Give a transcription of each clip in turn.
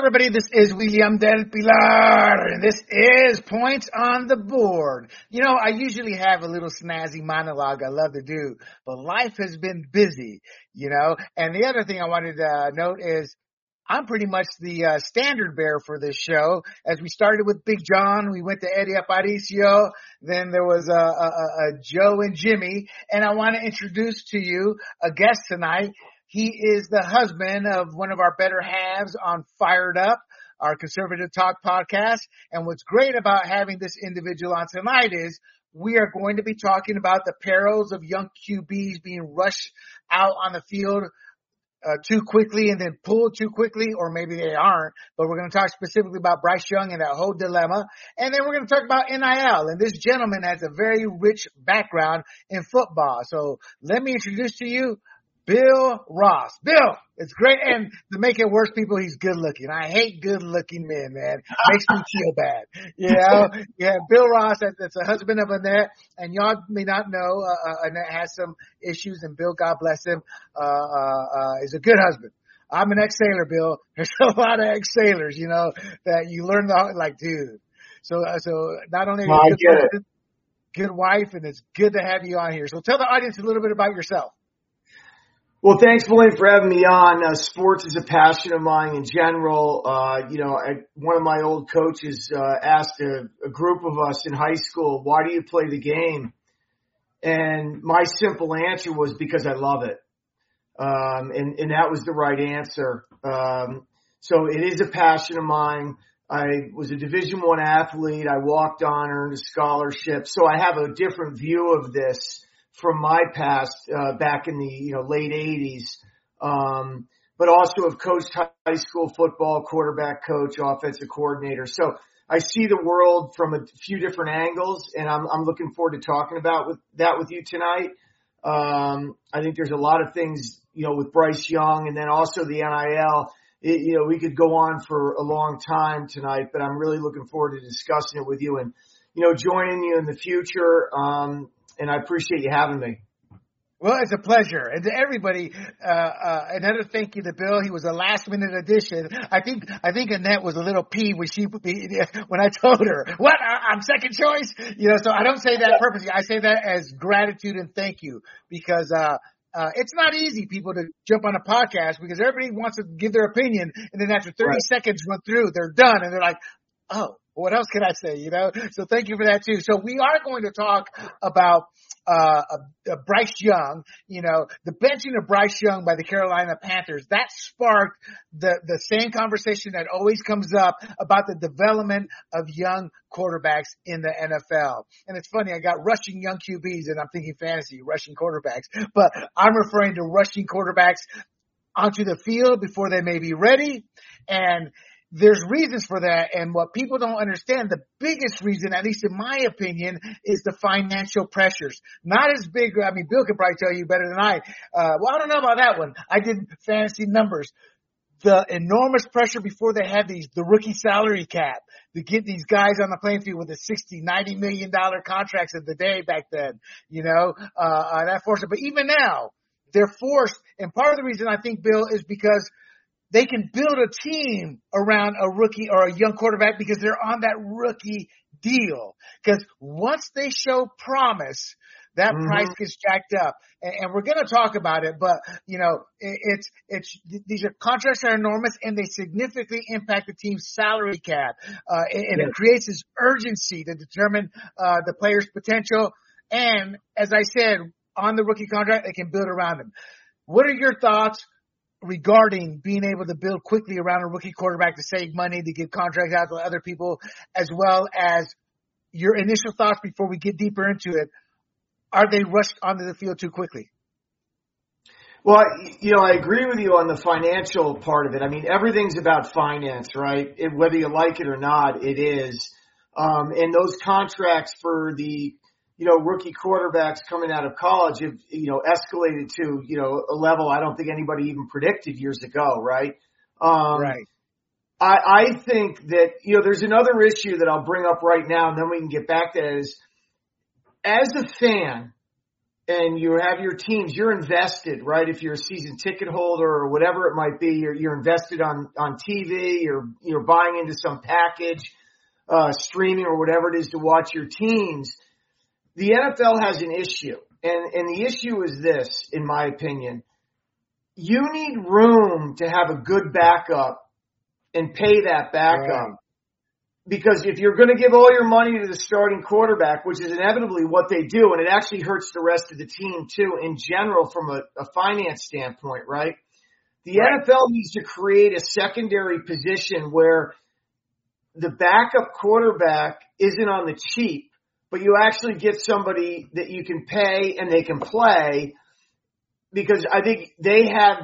everybody. This is William Del Pilar, and this is Points on the Board. You know, I usually have a little snazzy monologue I love to do, but life has been busy, And the other thing I wanted to note is I'm pretty much the standard bearer for this show. As we started with Big John, we went to Eddie Aparicio, then there was Joe and Jimmy, and I want to introduce to you a guest tonight. He is the husband of one of our better halves on Fired Up, our conservative talk podcast. And what's great about having this individual on tonight is we are going to be talking about the perils of young QBs being rushed out on the field too quickly and then pulled too quickly, or maybe they aren't. But we're going to talk specifically about Bryce Young and that whole dilemma. And then we're going to talk about NIL. And this gentleman has a very rich background in football. So let me introduce to you Bill Ross. Bill, it's great. And to make it worse, people, he's good looking. I hate good looking men, man. Makes me feel bad. Yeah, Bill Ross, that's a husband of Annette. And y'all may not know, Annette has some issues, and Bill, God bless him, is a good husband. I'm an ex-sailor, Bill. There's a lot of ex-sailors, that you learn dude. So not only are you a good husband, good wife, and it's good to have you on here. So tell the audience a little bit about yourself. Well, thanks, William, for having me on. Sports is a passion of mine in general. One of my old coaches asked a group of us in high school, why do you play the game? And my simple answer was because I love it. And that was the right answer. So it is a passion of mine. I was a Division I athlete. I walked on, earned a scholarship. So I have a different view of this from my past, back in the, late 80s. But also have coached high school football, quarterback coach, offensive coordinator. So I see the world from a few different angles, and I'm looking forward to talking about that with you tonight. I think there's a lot of things, with Bryce Young, and then also the NIL. We could go on for a long time tonight, but I'm really looking forward to discussing it with you and, joining you in the future. And I appreciate you having me. Well, it's a pleasure. And to everybody, another thank you to Bill. He was a last minute addition. I think Annette was a little peeved when I told her, what, I'm second choice? So I don't say that purposely. I say that as gratitude and thank you, because, it's not easy, people, to jump on a podcast because everybody wants to give their opinion. And then after 30 seconds run through, they're done. And they're like, oh, what else can I say? So thank you for that too. So we are going to talk about Bryce Young, the benching of Bryce Young by the Carolina Panthers. That sparked the same conversation that always comes up about the development of young quarterbacks in the NFL. And it's funny, I got rushing young QBs and I'm thinking fantasy, rushing quarterbacks, but I'm referring to rushing quarterbacks onto the field before they may be ready. And there's reasons for that, and what people don't understand, the biggest reason, at least in my opinion, is the financial pressures. Not as big, Bill could probably tell you better than I. I don't know about that one. I did fantasy numbers. The enormous pressure before they had the rookie salary cap to get these guys on the playing field with the $60-90 million contracts of the day back then, that forced it. But even now, they're forced, and part of the reason I think, Bill, is because they can build a team around a rookie or a young quarterback because they're on that rookie deal. Because once they show promise, that price gets jacked up. And we're going to talk about it, but these are contracts that are enormous and they significantly impact the team's salary cap. And it creates this urgency to determine the player's potential. And as I said, on the rookie contract, they can build around him. What are your thoughts regarding being able to build quickly around a rookie quarterback to save money, to give contracts out to other people, as well as your initial thoughts before we get deeper into it? Are they rushed onto the field too quickly? Well, I agree with you on the financial part of it. Everything's about finance, right? Whether you like it or not, it is. And those contracts for the rookie quarterbacks coming out of college have, escalated to, a level I don't think anybody even predicted years ago, right? Right. I think that, there's another issue that I'll bring up right now and then we can get back to that is, as a fan, and you have your teams, you're invested, right? If you're a season ticket holder or whatever it might be, you're invested on TV, or you're buying into some package, streaming or whatever it is to watch your teams. The NFL has an issue, and the issue is this, in my opinion. You need room to have a good backup and pay that backup. Right. Because if you're going to give all your money to the starting quarterback, which is inevitably what they do, and it actually hurts the rest of the team too in general from a finance standpoint, right? The NFL needs to create a secondary position where the backup quarterback isn't on the cheap, but you actually get somebody that you can pay and they can play, because I think they owe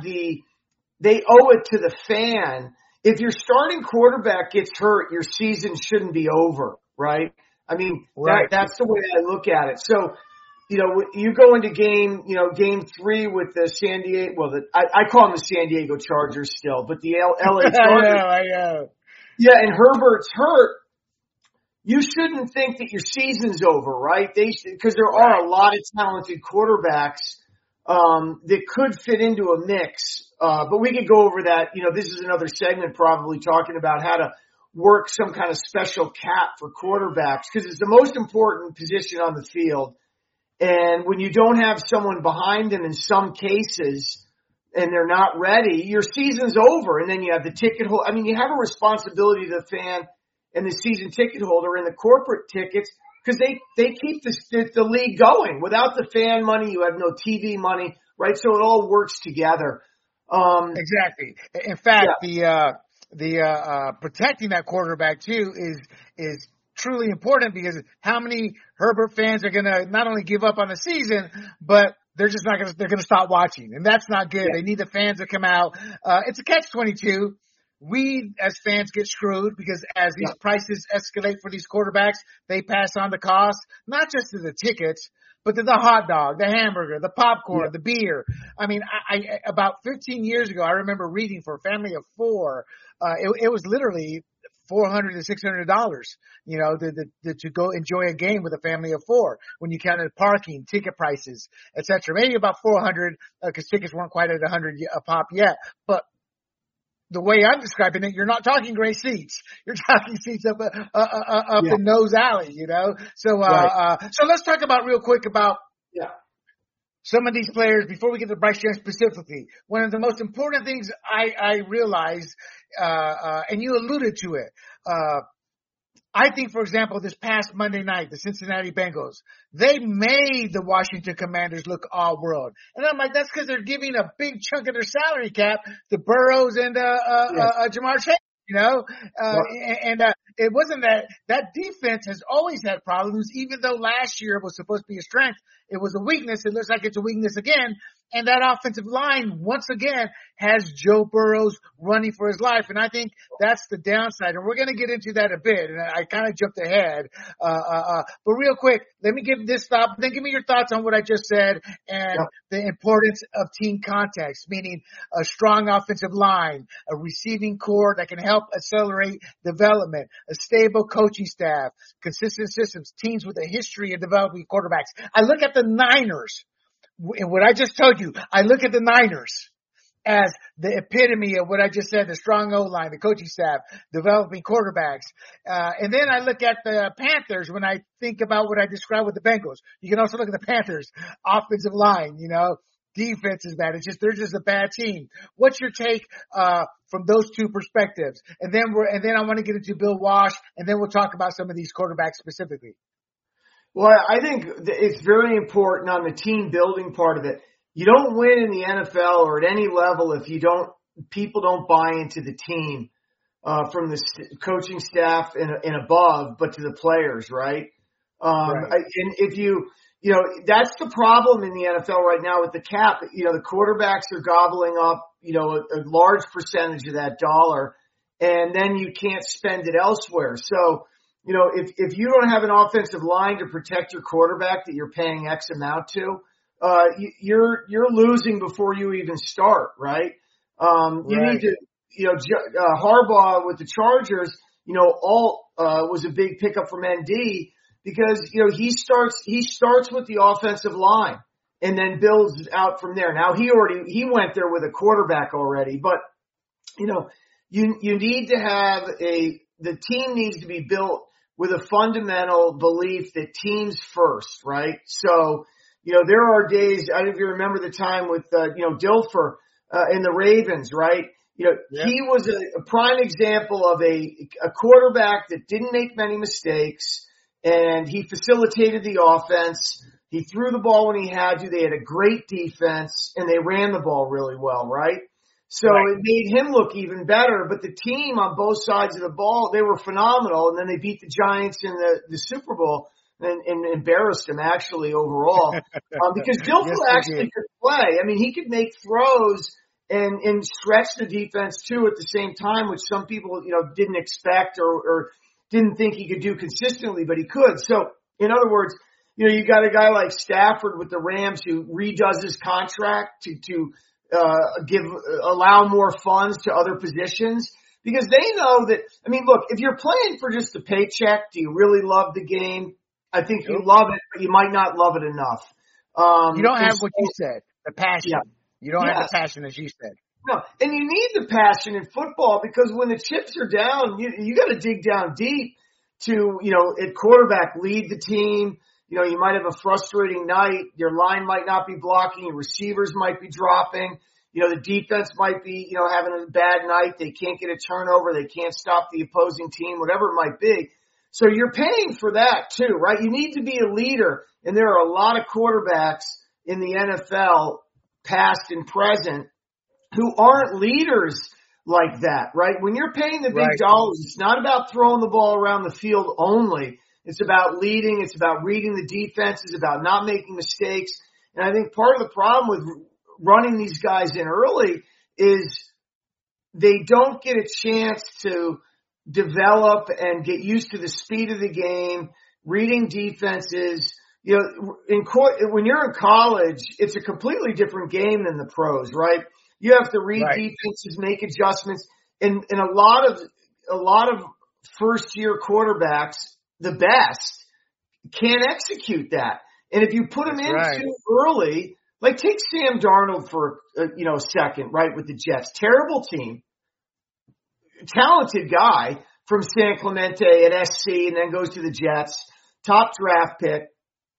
it to the fan. If your starting quarterback gets hurt, your season shouldn't be over, right? I mean, that's the way I look at it. So, you go into game 3 with the San Diego, I call them the San Diego Chargers still, but the LA Chargers. I know. Yeah, and Herbert's hurt. You shouldn't think that your season's over, right? Because there are a lot of talented quarterbacks that could fit into a mix. But we could go over that. This is another segment probably talking about how to work some kind of special cap for quarterbacks, because it's the most important position on the field. And when you don't have someone behind them in some cases and they're not ready, your season's over. And then you have the ticket holder. I mean, you have a responsibility to the fan and the season ticket holder and the corporate tickets, because they keep the league going. Without the fan money, you have no TV money, right? So it all works together. Exactly. In fact, the protecting that quarterback too is truly important, because how many Herbert fans are going to not only give up on the season, but they're going to stop watching, and that's not good. They need the fans to come out. It's a catch-22. We as fans get screwed, because as these prices escalate for these quarterbacks, they pass on the cost, not just to the tickets, but to the hot dog, the hamburger, the popcorn, the beer. I mean, I about 15 years ago, I remember reading for a family of 4. It was literally $400 to $600, to go enjoy a game with a family of 4 when you counted parking, ticket prices, etc. Maybe about 400, because tickets weren't quite at 100 a pop yet. But the way I'm describing it, you're not talking great seats. You're talking seats up in Nose Alley, So, so let's talk about real quick about some of these players before we get to Bryce Young specifically. One of the most important things I realized, and you alluded to it, I think, for example, this past Monday night, the Cincinnati Bengals, they made the Washington Commanders look all world. And I'm like, that's because they're giving a big chunk of their salary cap to Burrows and Jamar Chase, and it wasn't that defense has always had problems, even though last year it was supposed to be a strength. It was a weakness. It looks like it's a weakness again. And that offensive line, once again, has Joe Burrows running for his life. And I think that's the downside. And we're going to get into that a bit. And I kind of jumped ahead. But real quick, let me give this thought. Then give me your thoughts on what I just said and the importance of team context, meaning a strong offensive line, a receiving core that can help accelerate development, a stable coaching staff, consistent systems, teams with a history of developing quarterbacks. I look at the Niners. And what I just told you, I look at the Niners as the epitome of what I just said, the strong O-line, the coaching staff, developing quarterbacks. And then I look at the Panthers when I think about what I described with the Bengals. You can also look at the Panthers, offensive line, defense is bad. They're just a bad team. What's your take, from those two perspectives? And then I want to get into Bill Walsh, and then we'll talk about some of these quarterbacks specifically. Well, I think it's very important on the team building part of it. You don't win in the NFL or at any level if people don't buy into the team, from the coaching staff and above, but to the players, right? And if that's the problem in the NFL right now with the cap. The quarterbacks are gobbling up, a large percentage of that dollar, and then you can't spend it elsewhere. So, if you don't have an offensive line to protect your quarterback that you're paying X amount to, you're losing before you even start, right? You need to, Harbaugh with the Chargers, was a big pickup from ND because, he starts with the offensive line. and then builds out from there. Now he went there with a quarterback already, but you need to have the team needs to be built with a fundamental belief that teams first, right? So, there are days, I don't know if you remember the time with, Dilfer, in the Ravens, right? He was a prime example of a quarterback that didn't make many mistakes, and he facilitated the offense. He threw the ball when he had to. They had a great defense, and they ran the ball really well, right? So It made him look even better. But the team on both sides of the ball, they were phenomenal. And then they beat the Giants in the Super Bowl and embarrassed them actually overall. Because Dilfer actually could play. I mean, he could make throws and stretch the defense too at the same time, which some people, didn't expect or didn't think he could do consistently, but he could. So in other words, you got a guy like Stafford with the Rams who redoes his contract to allow more funds to other positions because they know that, I mean, look, if you're playing for just a paycheck, do you really love the game? I think you love it, but you might not love it enough. You don't have what you said, the passion. Yeah. You don't have the passion as you said. No, and you need the passion in football because when the chips are down, you got to dig down deep to, at quarterback, lead the team. You might have a frustrating night. Your line might not be blocking. Your receivers might be dropping. The defense might be, having a bad night. They can't get a turnover. They can't stop the opposing team, whatever it might be. So you're paying for that too, right? You need to be a leader. And there are a lot of quarterbacks in the NFL, past and present, who aren't leaders like that, right? When you're paying the big dollars, it's not about throwing the ball around the field only. It's about leading. It's about reading the defense. It's about not making mistakes. And I think part of the problem with running these guys in early is they don't get a chance to develop and get used to the speed of the game, reading defenses. When you're in college, it's a completely different game than the pros, right? You have to read defenses, make adjustments, and a lot of first year quarterbacks, the best, can't execute that. And if you put them in too early, like take Sam Darnold for a second, right, with the Jets, terrible team, talented guy from San Clemente at SC, and then goes to the Jets, top draft pick,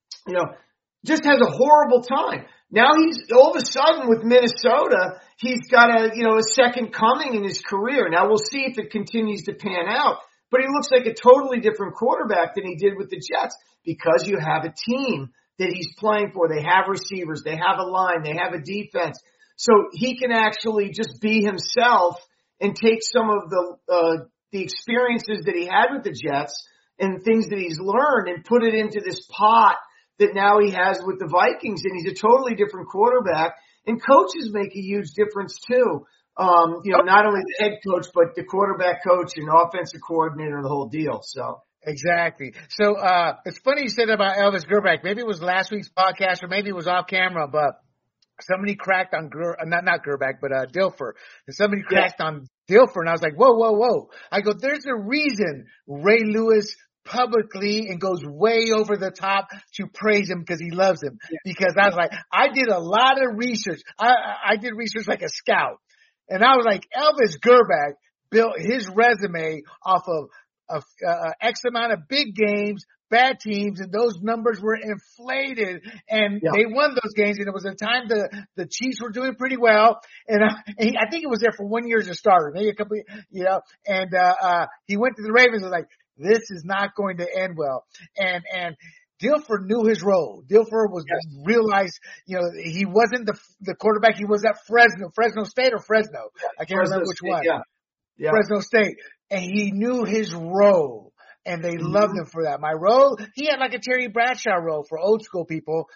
just has a horrible time. Now he's all of a sudden with Minnesota, he's got a second coming in his career. Now we'll see if it continues to pan out. But he looks like a totally different quarterback than he did with the Jets because you have a team that he's playing for. They have receivers. They have a line. They have a defense. So he can actually just be himself and take some of the experiences that he had with the Jets and things that he's learned and put it into this pot that now he has with the Vikings. And he's a totally different quarterback. And coaches make a huge difference too. Not only the head coach, but the quarterback coach and offensive coordinator, the whole deal. So. Exactly. So, it's funny you said about Elvis Grbac. Maybe it was last week's podcast or maybe it was off camera, but somebody cracked on not Grbac, but Dilfer. And somebody cracked on Dilfer and I was like, whoa. I go, there's a reason Ray Lewis publicly and goes way over the top to praise him because he loves him. Yeah. Because I was like, I did a lot of research. I did research like a scout. And I was like, Elvis Grbac built his resume off of X amount of big games, bad teams, and those numbers were inflated. And they won those games. And it was a time the Chiefs were doing pretty well. And I think it was there for 1 year as a starter, maybe a couple, And he went to the Ravens and was like, this is not going to end well. And Dilfer knew his role. Dilfer realized, he wasn't the quarterback. He was at Fresno State or Fresno. I can't remember which one. Yeah. Fresno State. And he knew his role. And they loved him for that. My role, he had like a Terry Bradshaw role for old school people,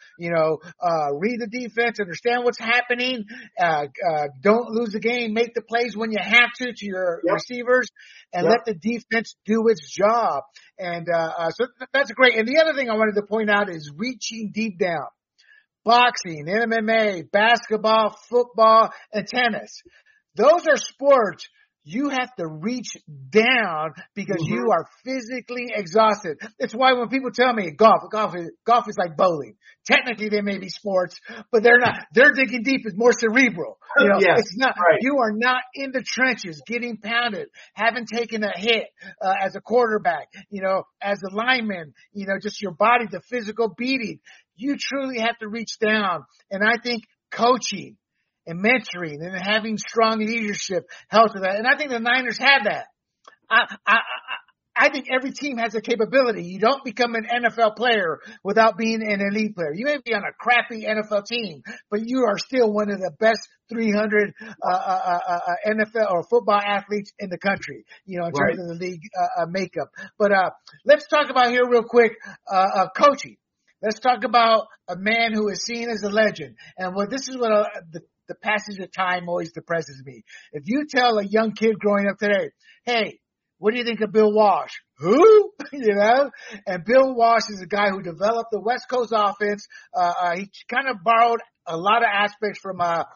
read the defense, understand what's happening, don't lose the game, make the plays when you have to your receivers, and let the defense do its job. And, so that's great. And the other thing I wanted to point out is reaching deep down. Boxing, MMA, basketball, football, and tennis. Those are sports you have to reach down because you are physically exhausted. It's why when people tell me golf is like bowling. Technically, they may be sports, but they're not. Their digging deep is more cerebral. It's not. Right. You are not in the trenches, getting pounded, haven't taken a hit as a quarterback. As a lineman. Just your body, the physical beating. You truly have to reach down, and I think coaching and mentoring and having strong leadership helps with that. And I think the Niners have that. I think every team has a capability. You don't become an NFL player without being an elite player. You may be on a crappy NFL team, but you are still one of the best 300 NFL or football athletes in the country, in terms of the league makeup. But let's talk about here real quick coaching. Let's talk about a man who is seen as a legend. And this is what the passage of time always depresses me. If you tell a young kid growing up today, hey, what do you think of Bill Walsh? Who? And Bill Walsh is a guy who developed the West Coast offense. He kind of borrowed a lot of aspects from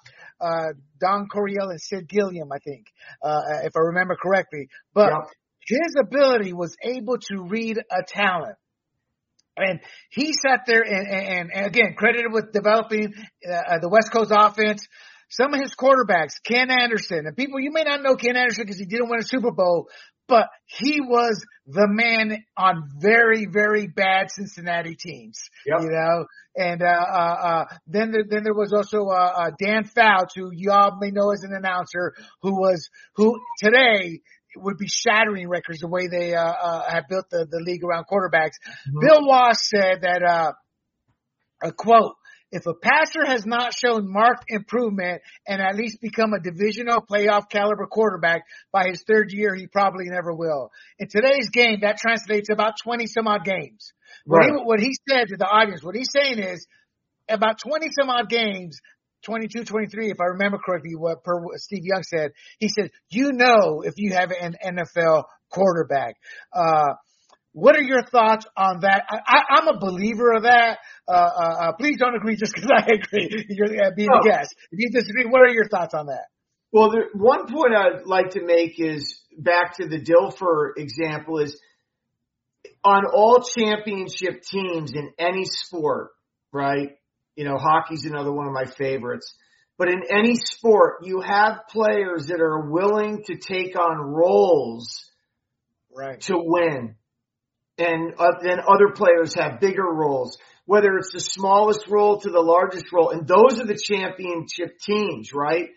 Don Coryell and Sid Gilliam, I think, if I remember correctly. But his ability was able to read a talent. And he sat there and again, credited with developing the West Coast offense. Some of his quarterbacks, Ken Anderson, and people, you may not know Ken Anderson because he didn't win a Super Bowl, but he was the man on very, very bad Cincinnati teams, and then there was also Dan Fouts, who y'all may know as an announcer, who today would be shattering records the way they have built the league around quarterbacks. Bill Walsh said that a quote, if a passer has not shown marked improvement and at least become a divisional playoff caliber quarterback by his third year, he probably never will. In today's game, that translates to about 20 some odd games. Right. What he said to the audience, what he's saying is about 20 some odd games, 22, 23, if I remember correctly, what Steve Young said, he said, if you have an NFL quarterback. What are your thoughts on that? I'm a believer of that. Please don't agree just because I agree. You're being the guest. If you disagree, what are your thoughts on that? Well, one point I'd like to make is back to the Dilfer example is on all championship teams in any sport, right? Hockey's another one of my favorites. But in any sport, you have players that are willing to take on roles to win. And then other players have bigger roles, whether it's the smallest role to the largest role. And those are the championship teams, right?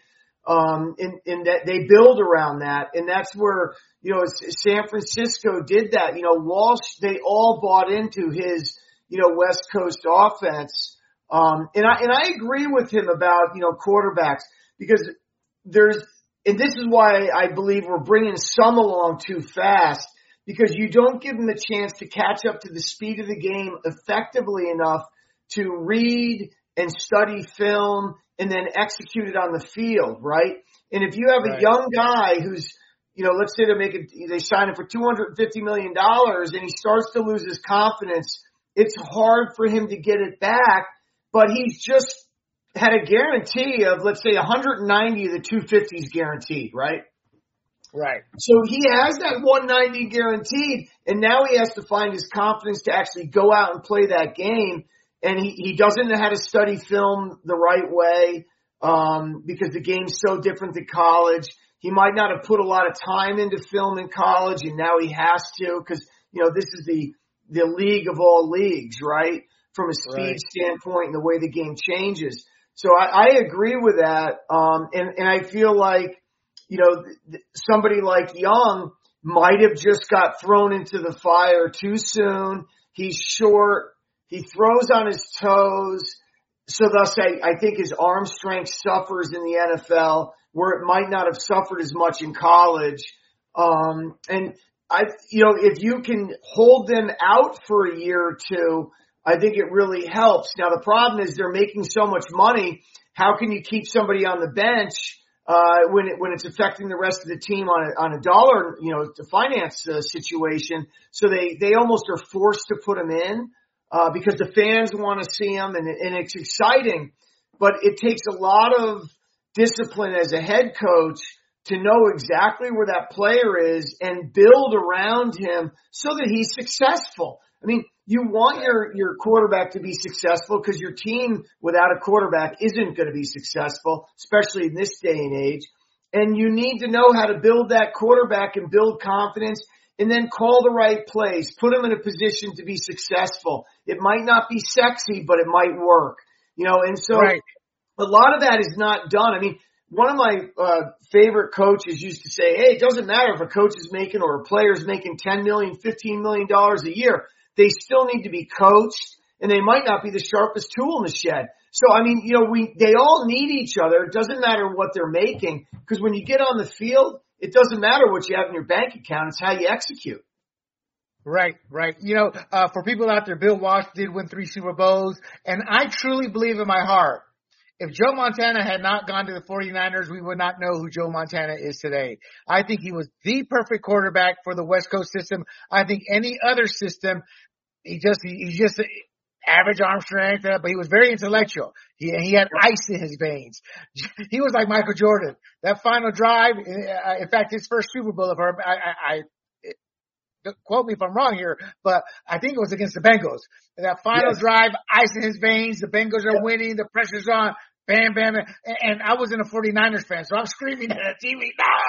And that they build around that. And that's where, San Francisco did that. Walsh, they all bought into his, West Coast offense. And I agree with him about, quarterbacks because and this is why I believe we're bringing some along too fast. Because you don't give them a chance to catch up to the speed of the game effectively enough to read and study film and then execute it on the field, right? And if you have a young guy who's, let's say they sign him for $250 million and he starts to lose his confidence, it's hard for him to get it back, but he's just had a guarantee of, let's say, 190 of the 250s guaranteed, right? Right. So he has that 190 guaranteed, and now he has to find his confidence to actually go out and play that game. And he doesn't know how to study film the right way because the game's so different than college. He might not have put a lot of time into film in college, and now he has to because, this is the league of all leagues, right, from a speed standpoint and the way the game changes. So I agree with that, and I feel like, somebody like Young might have just got thrown into the fire too soon. He's short. He throws on his toes. So thus I think his arm strength suffers in the NFL where it might not have suffered as much in college. And if you can hold them out for a year or two, I think it really helps. Now the problem is they're making so much money. How can you keep somebody on the bench when it's affecting the rest of the team on a dollar, the finance situation? So they almost are forced to put them in, because the fans want to see them and it's exciting, but it takes a lot of discipline as a head coach to know exactly where that player is and build around him so that he's successful. I mean, you want your quarterback to be successful because your team without a quarterback isn't going to be successful, especially in this day and age. And you need to know how to build that quarterback and build confidence and then call the right plays. Put him in a position to be successful. It might not be sexy, but it might work. And so a lot of that is not done. I mean, one of my favorite coaches used to say, hey, it doesn't matter if a coach is making or a player is making $10 million, $15 million a year. They still need to be coached, and they might not be the sharpest tool in the shed. So, I mean, they all need each other. It doesn't matter what they're making, because when you get on the field, it doesn't matter what you have in your bank account. It's how you execute. Right. For people out there, Bill Walsh did win 3 Super Bowls, and I truly believe in my heart, if Joe Montana had not gone to the 49ers, we would not know who Joe Montana is today. I think he was the perfect quarterback for the West Coast system. I think any other system, he's just average arm strength, but he was very intellectual. He had ice in his veins. He was like Michael Jordan. That final drive, in fact, his first Super Bowl, quote me if I'm wrong here, but I think it was against the Bengals. That final drive, ice in his veins, the Bengals are winning, the pressure's on, bam, bam, and I wasn't a 49ers fan, so I'm screaming at the TV,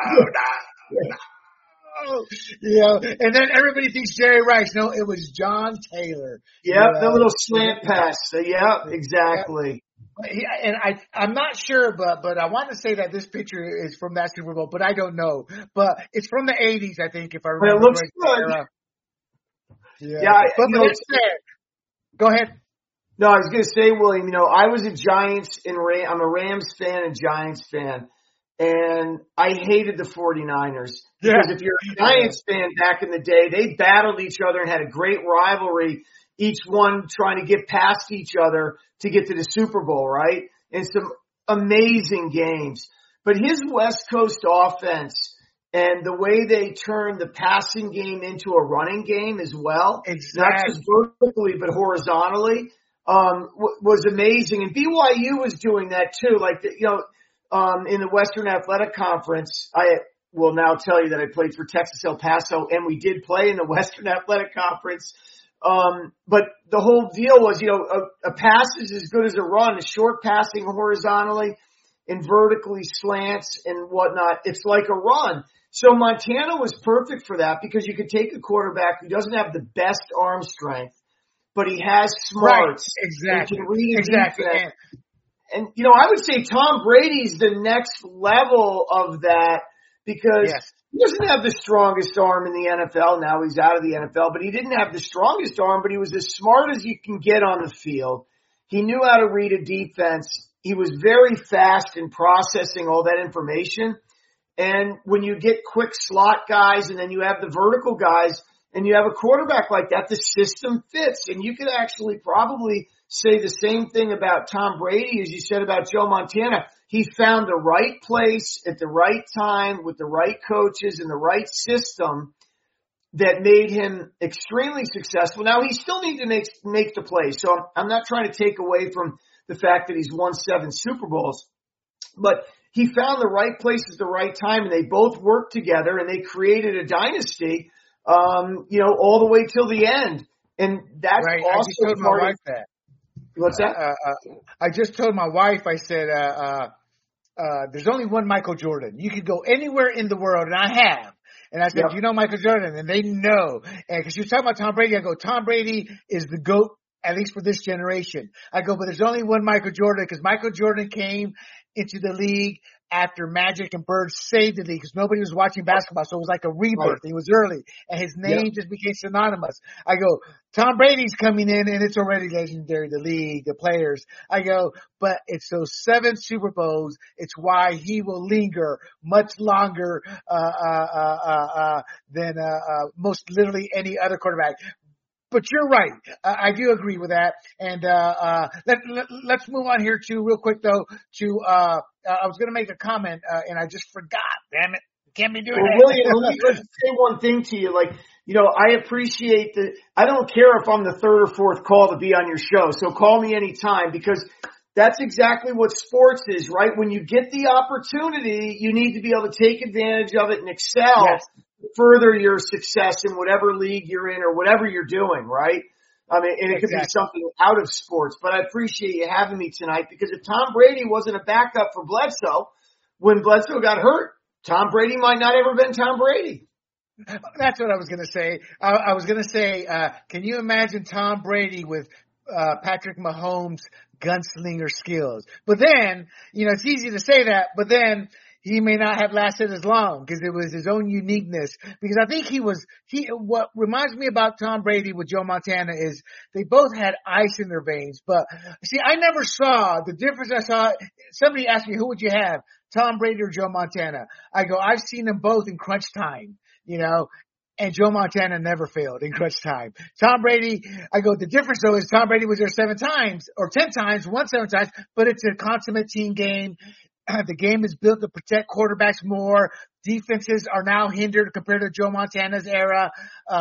no. And then everybody thinks Jerry Rice. No, it was John Taylor. The little slant pass. Exactly. And I'm not sure, but I want to say that this picture is from that Super Bowl, but I don't know. But it's from the 80s, I think, if I remember. It looks good. Go ahead. No, I was going to say, William, I was I'm a Rams fan and Giants fan, and I hated the 49ers. Because if you're a Giants fan back in the day, they battled each other and had a great rivalry, each one trying to get past each other to get to the Super Bowl, right? And some amazing games. But his West Coast offense and the way they turned the passing game into a running game as well, not just vertically but horizontally, was amazing. And BYU was doing that too. Like, in the Western Athletic Conference, I will now tell you that I played for Texas El Paso, and we did play in the Western Athletic Conference. But the whole deal was, a pass is as good as a run. A short passing horizontally and vertically slants and whatnot. It's like a run. So Montana was perfect for that because you could take a quarterback who doesn't have the best arm strength, but he has smarts. Right. Exactly. And can read a defense. And, I would say Tom Brady's the next level of that because he doesn't have the strongest arm in the NFL. Now he's out of the NFL, but he didn't have the strongest arm, but he was as smart as you can get on the field. He knew how to read a defense. He was very fast in processing all that information. And when you get quick slot guys and then you have the vertical guys and you have a quarterback like that, the system fits. And you could actually probably say the same thing about Tom Brady as you said about Joe Montana. He found the right place at the right time with the right coaches and the right system that made him extremely successful. Now, he still needs to make the play. So I'm not trying to take away from the fact that he's won 7 Super Bowls, but he found the right place at the right time, and they both worked together, and they created a dynasty, all the way till the end. And that's also I just told my wife that. What's that? I just told my wife, I said, there's only one Michael Jordan. You could go anywhere in the world, and I have. And I said, do you know Michael Jordan? And they know. And because she was talking about Tom Brady, I go, Tom Brady is the GOAT, at least for this generation. I go, but there's only one Michael Jordan because Michael Jordan came into the league after Magic and Bird saved the league because nobody was watching basketball. So it was like a rebirth. Right. He was early and his name just became synonymous. I go, Tom Brady's coming in and it's already legendary, the league, the players. I go, but it's those 7 Super Bowls. It's why he will linger much longer, than most literally any other quarterback. But you're right. I do agree with that. And let's move on here to real quick though to I was going to make a comment and I just forgot. Damn it. Can't be doing that. William, let me say one thing to you. Like, I appreciate I don't care if I'm the 3rd or 4th call to be on your show. So call me anytime because That's exactly what sports is, right? When you get the opportunity, you need to be able to take advantage of it and excel, Yes, further your success in whatever league you're in or whatever you're doing, right? I mean, and it could be exactly. something out of sports, but I appreciate you having me tonight, because if Tom Brady wasn't a backup for Bledsoe, when Bledsoe got hurt, Tom Brady might not ever been Tom Brady. That's what I was going to say. I was going to say, can you imagine Tom Brady with Patrick Mahomes' gunslinger skills? But then, it's easy to say that, but then he may not have lasted as long because it was his own uniqueness. Because I think what reminds me about Tom Brady with Joe Montana is they both had ice in their veins. But see, I never saw the difference. Somebody asked me, who would you have, Tom Brady or Joe Montana? I go, I've seen them both in crunch time, and Joe Montana never failed in crunch time. Tom Brady, I go, the difference though is Tom Brady was there 7 times or 10 times, won 7 times, but it's a consummate team game. The game is built to protect quarterbacks more. Defenses are now hindered compared to Joe Montana's era.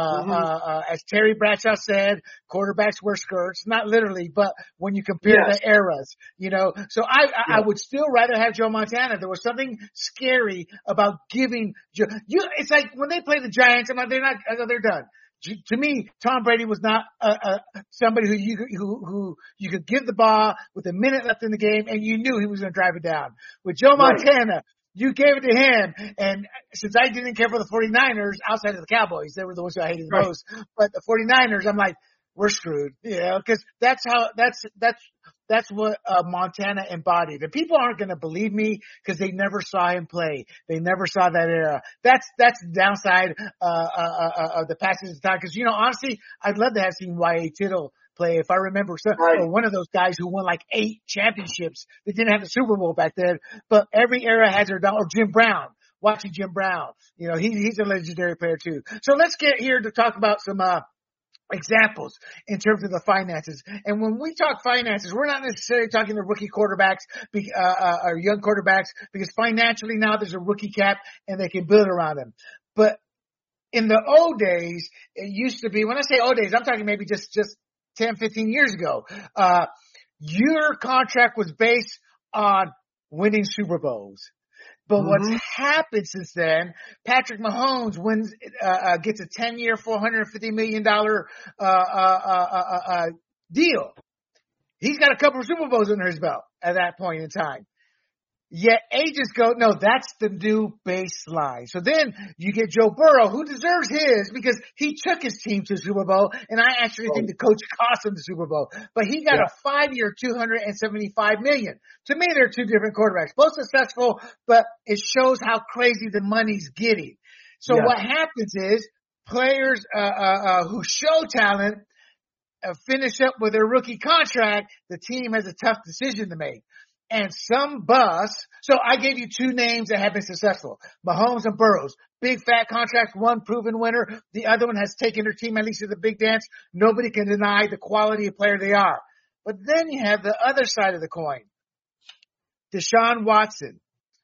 As Terry Bradshaw said, quarterbacks wear skirts, not literally, but when you compare the eras, so I would still rather have Joe Montana. There was something scary about giving it's like when they play the Giants, they're done. To me, Tom Brady was not somebody who you could give the ball with a minute left in the game and you knew he was going to drive it down. With Joe Montana, you gave it to him, and since I didn't care for the 49ers outside of the Cowboys, they were the ones who I hated the most. But the 49ers, I'm like, we're screwed, because that's what Montana embodied. And people aren't going to believe me because they never saw him play. They never saw that era. That's the downside of the passage of time. Because honestly, I'd love to have seen Y.A. Tittle play. If I remember, or one of those guys who won like 8 championships. They didn't have the Super Bowl back then, but every era has their or Jim Brown. Watching Jim Brown, he's a legendary player too. So let's get here to talk about some examples in terms of the finances. And when we talk finances, we're not necessarily talking the rookie quarterbacks or young quarterbacks, because financially now there's a rookie cap and they can build around them. But in the old days, it used to be, when I say old days, I'm talking maybe just 10, 15 years ago. Your contract was based on winning Super Bowls. But what's happened since then, Patrick Mahomes gets a 10-year, $450 million deal. He's got a couple of Super Bowls under his belt at that point in time. Yet agents go, no, that's the new baseline. So then you get Joe Burrow, who deserves his because he took his team to the Super Bowl, and I actually think the coach cost him the Super Bowl. But he got a 5-year, $275 million. To me, they're two different quarterbacks, both successful, but it shows how crazy the money's getting. So what happens is players who show talent finish up with their rookie contract. The team has a tough decision to make. And some bust. So I gave you 2 names that have been successful. Mahomes and Burrows. Big fat contracts, one proven winner. The other one has taken their team at least to the big dance. Nobody can deny the quality of player they are. But then you have the other side of the coin. Deshaun Watson.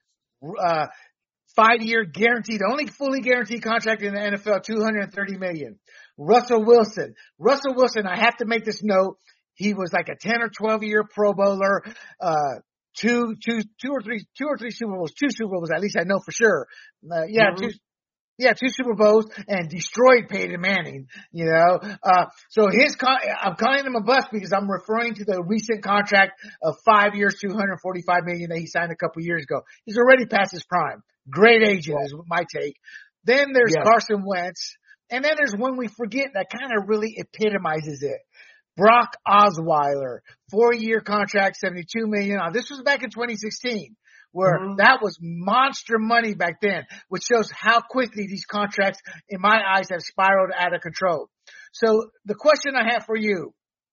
5-year guaranteed, the only fully guaranteed contract in the NFL, $230 million. Russell Wilson, I have to make this note. He was like a 10 or 12-year Pro Bowler, two or three Super Bowls, 2 Super Bowls, at least I know for sure. Two Super Bowls, and destroyed Peyton Manning, so I'm calling him a bust because I'm referring to the recent contract of 5 years, $245 million that he signed a couple years ago. He's already past his prime. Great agent is my take. Then there's Carson Wentz, and then there's one we forget that kind of really epitomizes it. Brock Osweiler, 4-year contract, $72 million. Now, this was back in 2016, where that was monster money back then, which shows how quickly these contracts, in my eyes, have spiraled out of control. So the question I have for you,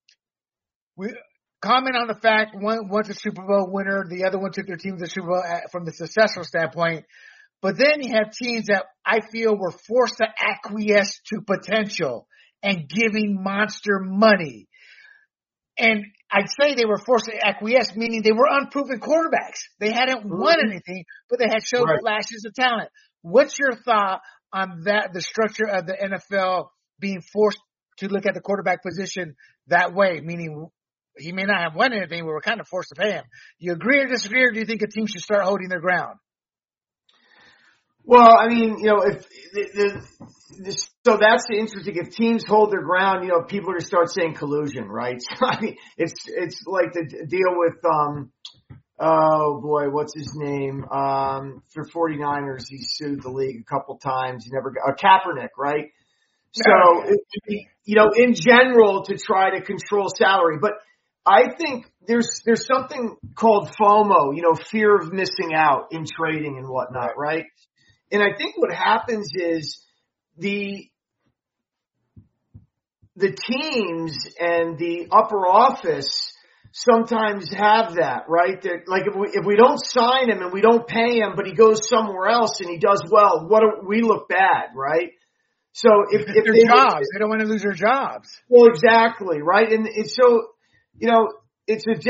comment on the fact one was a Super Bowl winner, the other one took their team to the Super Bowl from the successful standpoint. But then you have teams that I feel were forced to acquiesce to potential and giving monster money. And I'd say they were forced to acquiesce, meaning they were unproven quarterbacks. They hadn't won anything, but they had showed flashes of talent. What's your thought on that, the structure of the NFL being forced to look at the quarterback position that way, meaning he may not have won anything, but we're kind of forced to pay him. You agree or disagree, or do you think a team should start holding their ground? Well, I mean, if so that's the interesting. If teams hold their ground, people are going to start saying collusion, right? So, I mean, it's like the deal with, oh boy, what's his name? For 49ers, he sued the league a couple times. He never got, Kaepernick, right? So, in general, to try to control salary, but I think there's something called FOMO, fear of missing out in trading and whatnot, right? And I think what happens is the teams and the upper office sometimes have that, right? That, like if we don't sign him and we don't pay him, but he goes somewhere else and he does well, we look bad, right? So if their jobs, they don't want to lose their jobs. Well, exactly, right? And it's so, it's a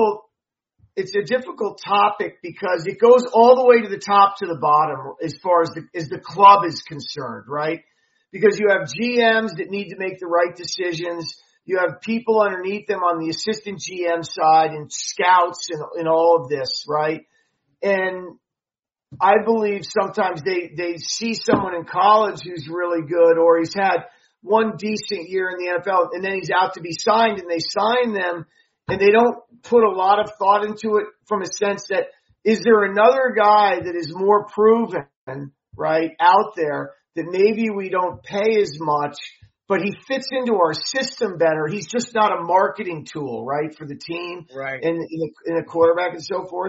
difficult topic because it goes all the way to the top to the bottom as far as the club is concerned, right? Because you have GMs that need to make the right decisions. You have people underneath them on the assistant GM side and scouts and all of this, right? And I believe sometimes they see someone in college who's really good, or he's had one decent year in the NFL and then he's out to be signed, and they sign them and they don't put a lot of thought into it from a sense that, is there another guy that is more proven, right, out there that maybe we don't pay as much, but he fits into our system better. He's just not a marketing tool, right, for the team, right, and in a quarterback and so forth.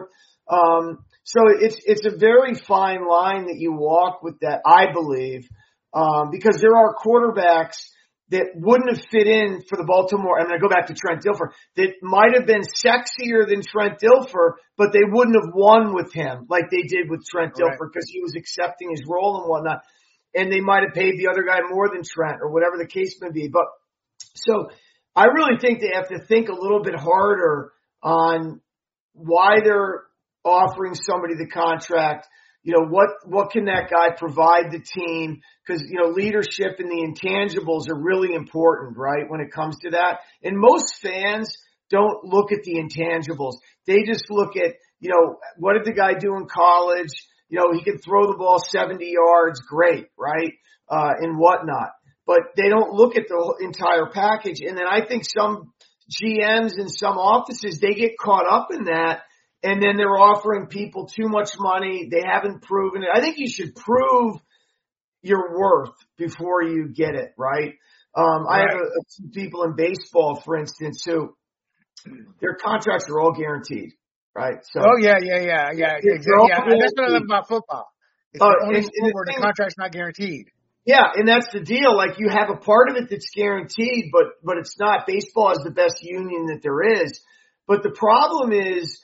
So it's a very fine line that you walk with that, I believe, because there are quarterbacks that wouldn't have fit in for the Baltimore. I'm going to go back to Trent Dilfer, that might have been sexier than Trent Dilfer, but they wouldn't have won with him like they did with Trent Dilfer because he was accepting his role and whatnot. And they might have paid the other guy more than Trent or whatever the case may be. But so I really think they have to think a little bit harder on why they're offering somebody the contract. What can that guy provide the team? Because, leadership and the intangibles are really important, right, when it comes to that. And most fans don't look at the intangibles. They just look at, what did the guy do in college? He can throw the ball 70 yards, great, right, and whatnot. But they don't look at the entire package. And then I think some GMs and some offices, they get caught up in that. And then they're offering people too much money. They haven't proven it. I think you should prove your worth before you get it, right? I have some people in baseball, for instance, who their contracts are all guaranteed, right? So, yeah. Exactly. That's what I love about football. It's the only sport where the contract's not guaranteed. Yeah, and that's the deal. Like, you have a part of it that's guaranteed, but it's not. Baseball is the best union that there is. But the problem is,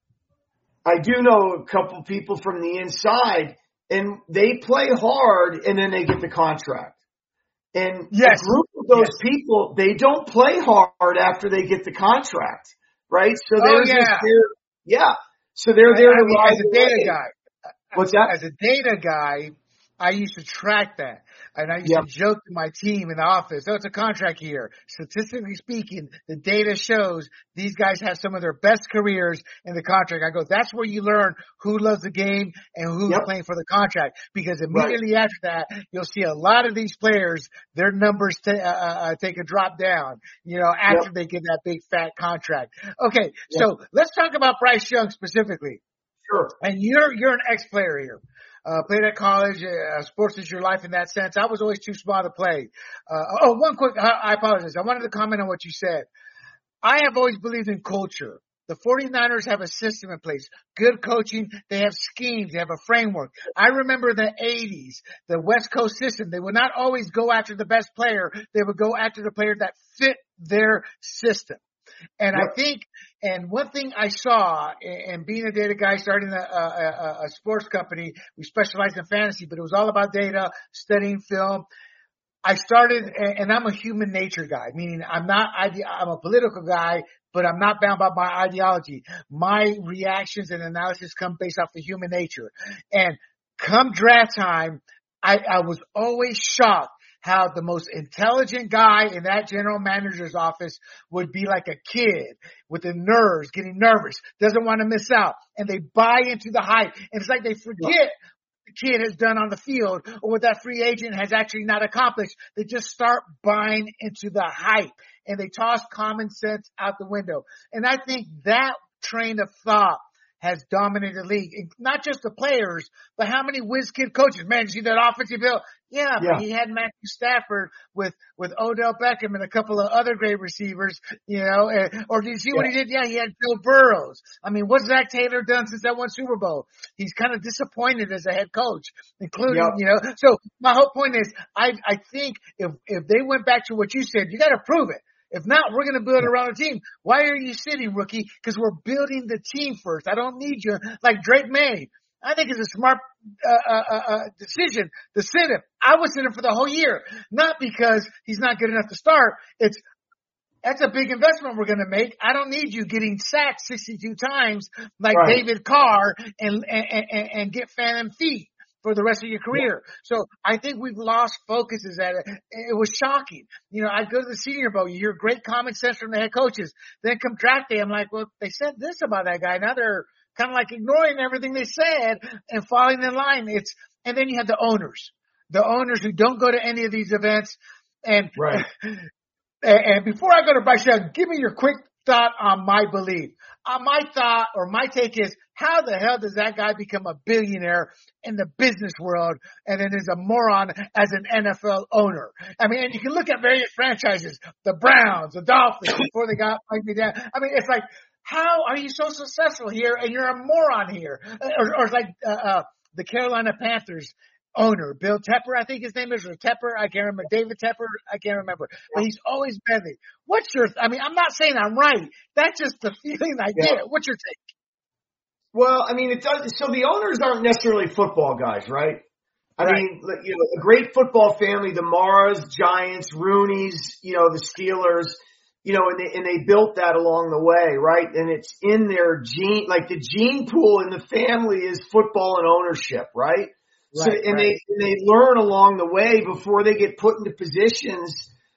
I do know a couple people from the inside, and they play hard, and then they get the contract. And a group of those people, they don't play hard after they get the contract, right? So they're So they're there to ride as a data guy. What's that? As a data guy, I used to track that. And I used to joke to my team in the office, it's a contract year. Statistically speaking, the data shows these guys have some of their best careers in the contract. I go, that's where you learn who loves the game and who's playing for the contract. Because immediately after that, you'll see a lot of these players, their numbers take a drop down, after they get that big fat contract. Okay, so let's talk about Bryce Young specifically. Sure. And you're an ex-player here. Played at college, sports is your life in that sense. I was always too small to play. One quick, I apologize. I wanted to comment on what you said. I have always believed in culture. The 49ers have a system in place. Good coaching. They have schemes. They have a framework. I remember the 80s, the West Coast system. They would not always go after the best player. They would go after the player that fit their system. And I think, and one thing I saw, and being a data guy, starting a sports company, we specialized in fantasy, but it was all about data, studying film. I started, and I'm a human nature guy, meaning I'm a political guy, but I'm not bound by my ideology. My reactions and analysis come based off of human nature. And come draft time, I was always shocked how the most intelligent guy in that general manager's office would be like a kid with the nerves, getting nervous, doesn't want to miss out, and they buy into the hype. And it's like they forget the kid has done on the field or what that free agent has actually not accomplished. They just start buying into the hype and they toss common sense out the window. And I think that train of thought has dominated the league. And not just the players, but how many whiz kid coaches. Man, you see that offensive bill? Yeah, but he had Matthew Stafford with Odell Beckham and a couple of other great receivers, or did you see what he did? Yeah, he had Joe Burrows. I mean, what's Zach Taylor done since that one Super Bowl? He's kind of disappointed as a head coach, including, so my whole point is I think if they went back to what you said, you got to prove it. If not, we're going to build around a team. Why are you sitting, rookie? Because we're building the team first. I don't need you like Drake May. I think it's a smart decision to sit him. I would sit him for the whole year, not because he's not good enough to start. That's a big investment we're going to make. I don't need you getting sacked 62 times like David Carr and get phantom feet for the rest of your career. So I think we've lost focuses at it. It was shocking. I go to the Senior Bowl. You hear great common sense from the head coaches. Then come draft day, I'm like, well, they said this about that guy. Now they're kind of like ignoring everything they said and falling in line. And then you have the owners who don't go to any of these events. And before I go to Bryce Young, give me your quick thought on my belief. My thought or my take is, how the hell does that guy become a billionaire in the business world and then is a moron as an NFL owner? I mean, and you can look at various franchises, the Browns, the Dolphins, before they got Mike McDaniel. I mean, it's like, how are you so successful here and you're a moron here? Or it's like the Carolina Panthers owner, Bill Tepper, I think his name is, or Tepper, I can't remember, David Tepper, I can't remember, but he's always been there. I'm not saying I'm right. That's just the feeling I get. What's your take? Well, I mean, it does. So the owners aren't necessarily football guys, right? I mean, a great football family, the Maras, Giants, Rooney's, the Steelers, and they built that along the way, right? And it's in their gene, like the gene pool in the family is football and ownership, right? They learn along the way before they get put into positions,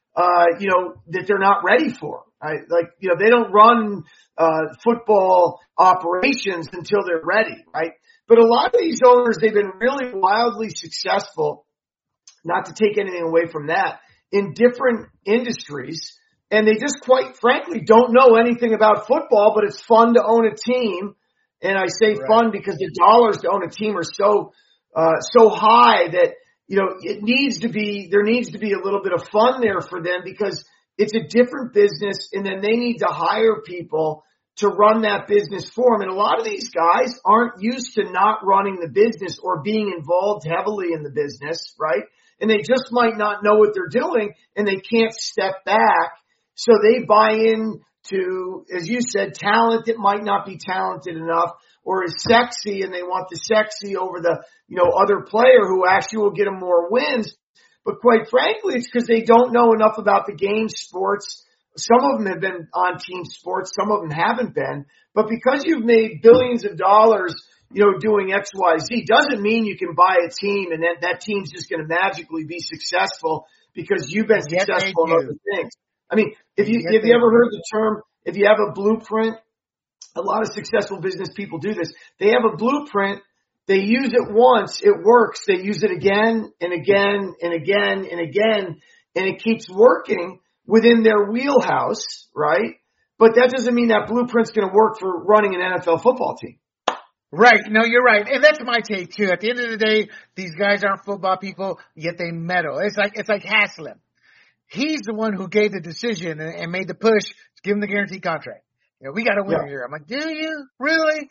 that they're not ready for. Right? They don't run football operations until they're ready, right? But a lot of these owners, they've been really wildly successful, not to take anything away from that, in different industries. And they just quite frankly don't know anything about football, but it's fun to own a team. And I say fun because the dollars to own a team are so high that, there needs to be a little bit of fun there for them because it's a different business, and then they need to hire people to run that business for them. And a lot of these guys aren't used to not running the business or being involved heavily in the business, right? And they just might not know what they're doing, and they can't step back. So they buy in to, as you said, talent that might not be talented enough or is sexy, and they want the sexy over the, other player who actually will get them more wins. But quite frankly, it's because they don't know enough about the game sports. Some of them have been on team sports. Some of them haven't been. But because you've made billions of dollars, doing X, Y, Z doesn't mean you can buy a team and that team's just going to magically be successful because you've been successful in other things. I mean, have you ever heard the term, if you have a blueprint, a lot of successful business people do this. They have a blueprint. They use it once. It works. They use it again and again and again and again. And it keeps working within their wheelhouse, right? But that doesn't mean that blueprint's going to work for running an NFL football team. Right. No, you're right. And that's my take too. At the end of the day, these guys aren't football people, yet they meddle. It's like Haslam. He's the one who gave the decision and made the push to give him the guaranteed contract. We got to win here. I'm like, do you really?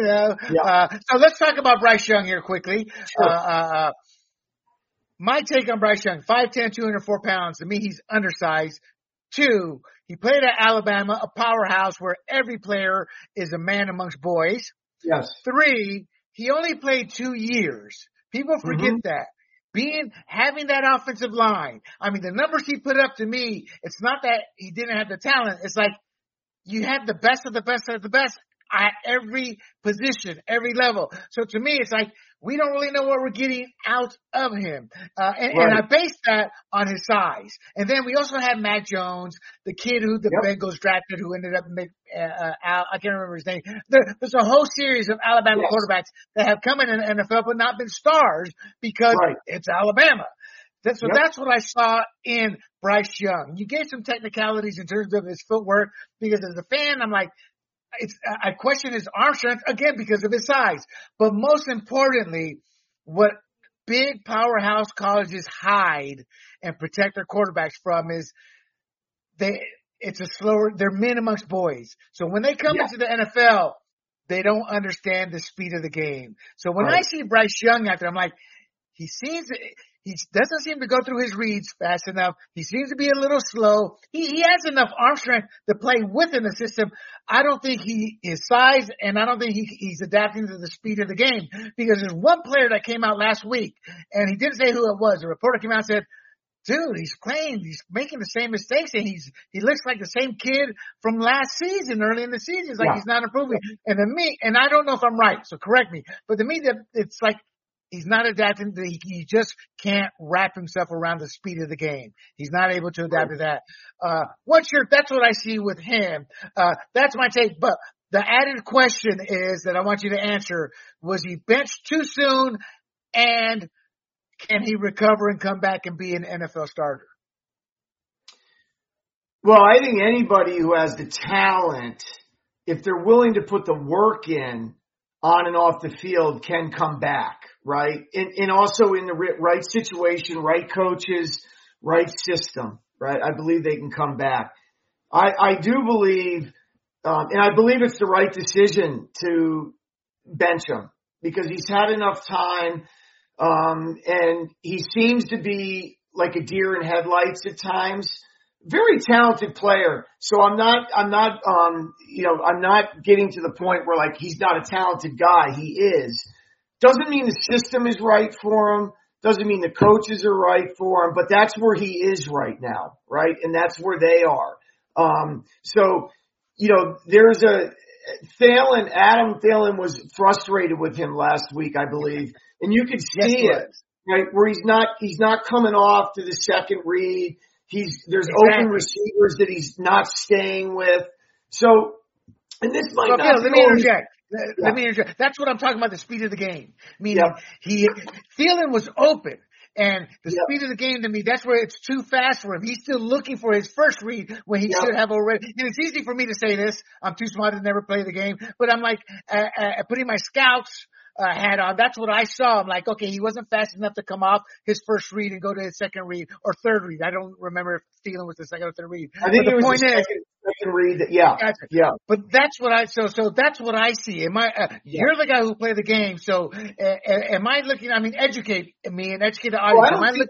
So let's talk about Bryce Young here quickly. Sure. My take on Bryce Young, 5'10", 204 pounds. To me, he's undersized. 2, he played at Alabama, a powerhouse where every player is a man amongst boys. Yes. 3, he only played 2 years. People forget that. Having that offensive line. I mean, the numbers he put up, to me, it's not that he didn't have the talent. It's like you had the best of the best of the best at every position, every level. So to me, it's like, we don't really know what we're getting out of him. And I based that on his size. And then we also had Matt Jones, the kid who the Bengals drafted, who ended up I can't remember his name. There's a whole series of Alabama quarterbacks that have come in the NFL but not been stars because it's Alabama. So that's what I saw in Bryce Young. You gave some technicalities in terms of his footwork, because as a fan, I'm like, I question his arm strength again because of his size. But most importantly, what big powerhouse colleges hide and protect their quarterbacks from is they're men amongst boys. So when they come into the NFL, they don't understand the speed of the game. So when I see Bryce Young out there, I'm like, he doesn't seem to go through his reads fast enough. He seems to be a little slow. He has enough arm strength to play within the system. I don't think his size, and I don't think he's adapting to the speed of the game, because there's one player that came out last week, and he didn't say who it was. The reporter came out and said, dude, he's making the same mistakes, and he looks like the same kid from last season, early in the season. It's like he's not improving. And I don't know if I'm right, so correct me, but to me, it's like, he's not adapting. He just can't wrap himself around the speed of the game. He's not able to adapt to that. That's what I see with him. That's my take. But the added question is that I want you to answer: was he benched too soon, and can he recover and come back and be an NFL starter? Well, I think anybody who has the talent, if they're willing to put the work in on and off the field, can come back. Right. And also in the right situation, right coaches, right system. Right. I believe they can come back. I do believe, and I believe it's the right decision to bench him, because he's had enough time. And he seems to be like a deer in headlights at times. Very talented player. So I'm not getting to the point where like he's not a talented guy. He is. Doesn't mean the system is right for him. Doesn't mean the coaches are right for him, but that's where he is right now, right? And that's where they are. There's Adam Thielen was frustrated with him last week, I believe. And you could see it, right? Where he's not coming off to the second read. There's open receivers that he's not staying with. So, and this might not be. Let me interject. Let me interject. That's what I'm talking about, the speed of the game. Meaning Thielen was open, and the speed of the game, to me, that's where it's too fast for him. He's still looking for his first read when he should have already. And it's easy for me to say this. I'm too smart to never play the game. But I'm like, putting my scouts hat on. That's what I saw. I'm like, okay, he wasn't fast enough to come off his first read and go to his second read or third read. I don't remember if Thielen was the second or third read. I think it was the second read. Yeah. But that's what so that's what I see. You're the guy who played the game. So am I looking? I mean, educate me and educate the audience.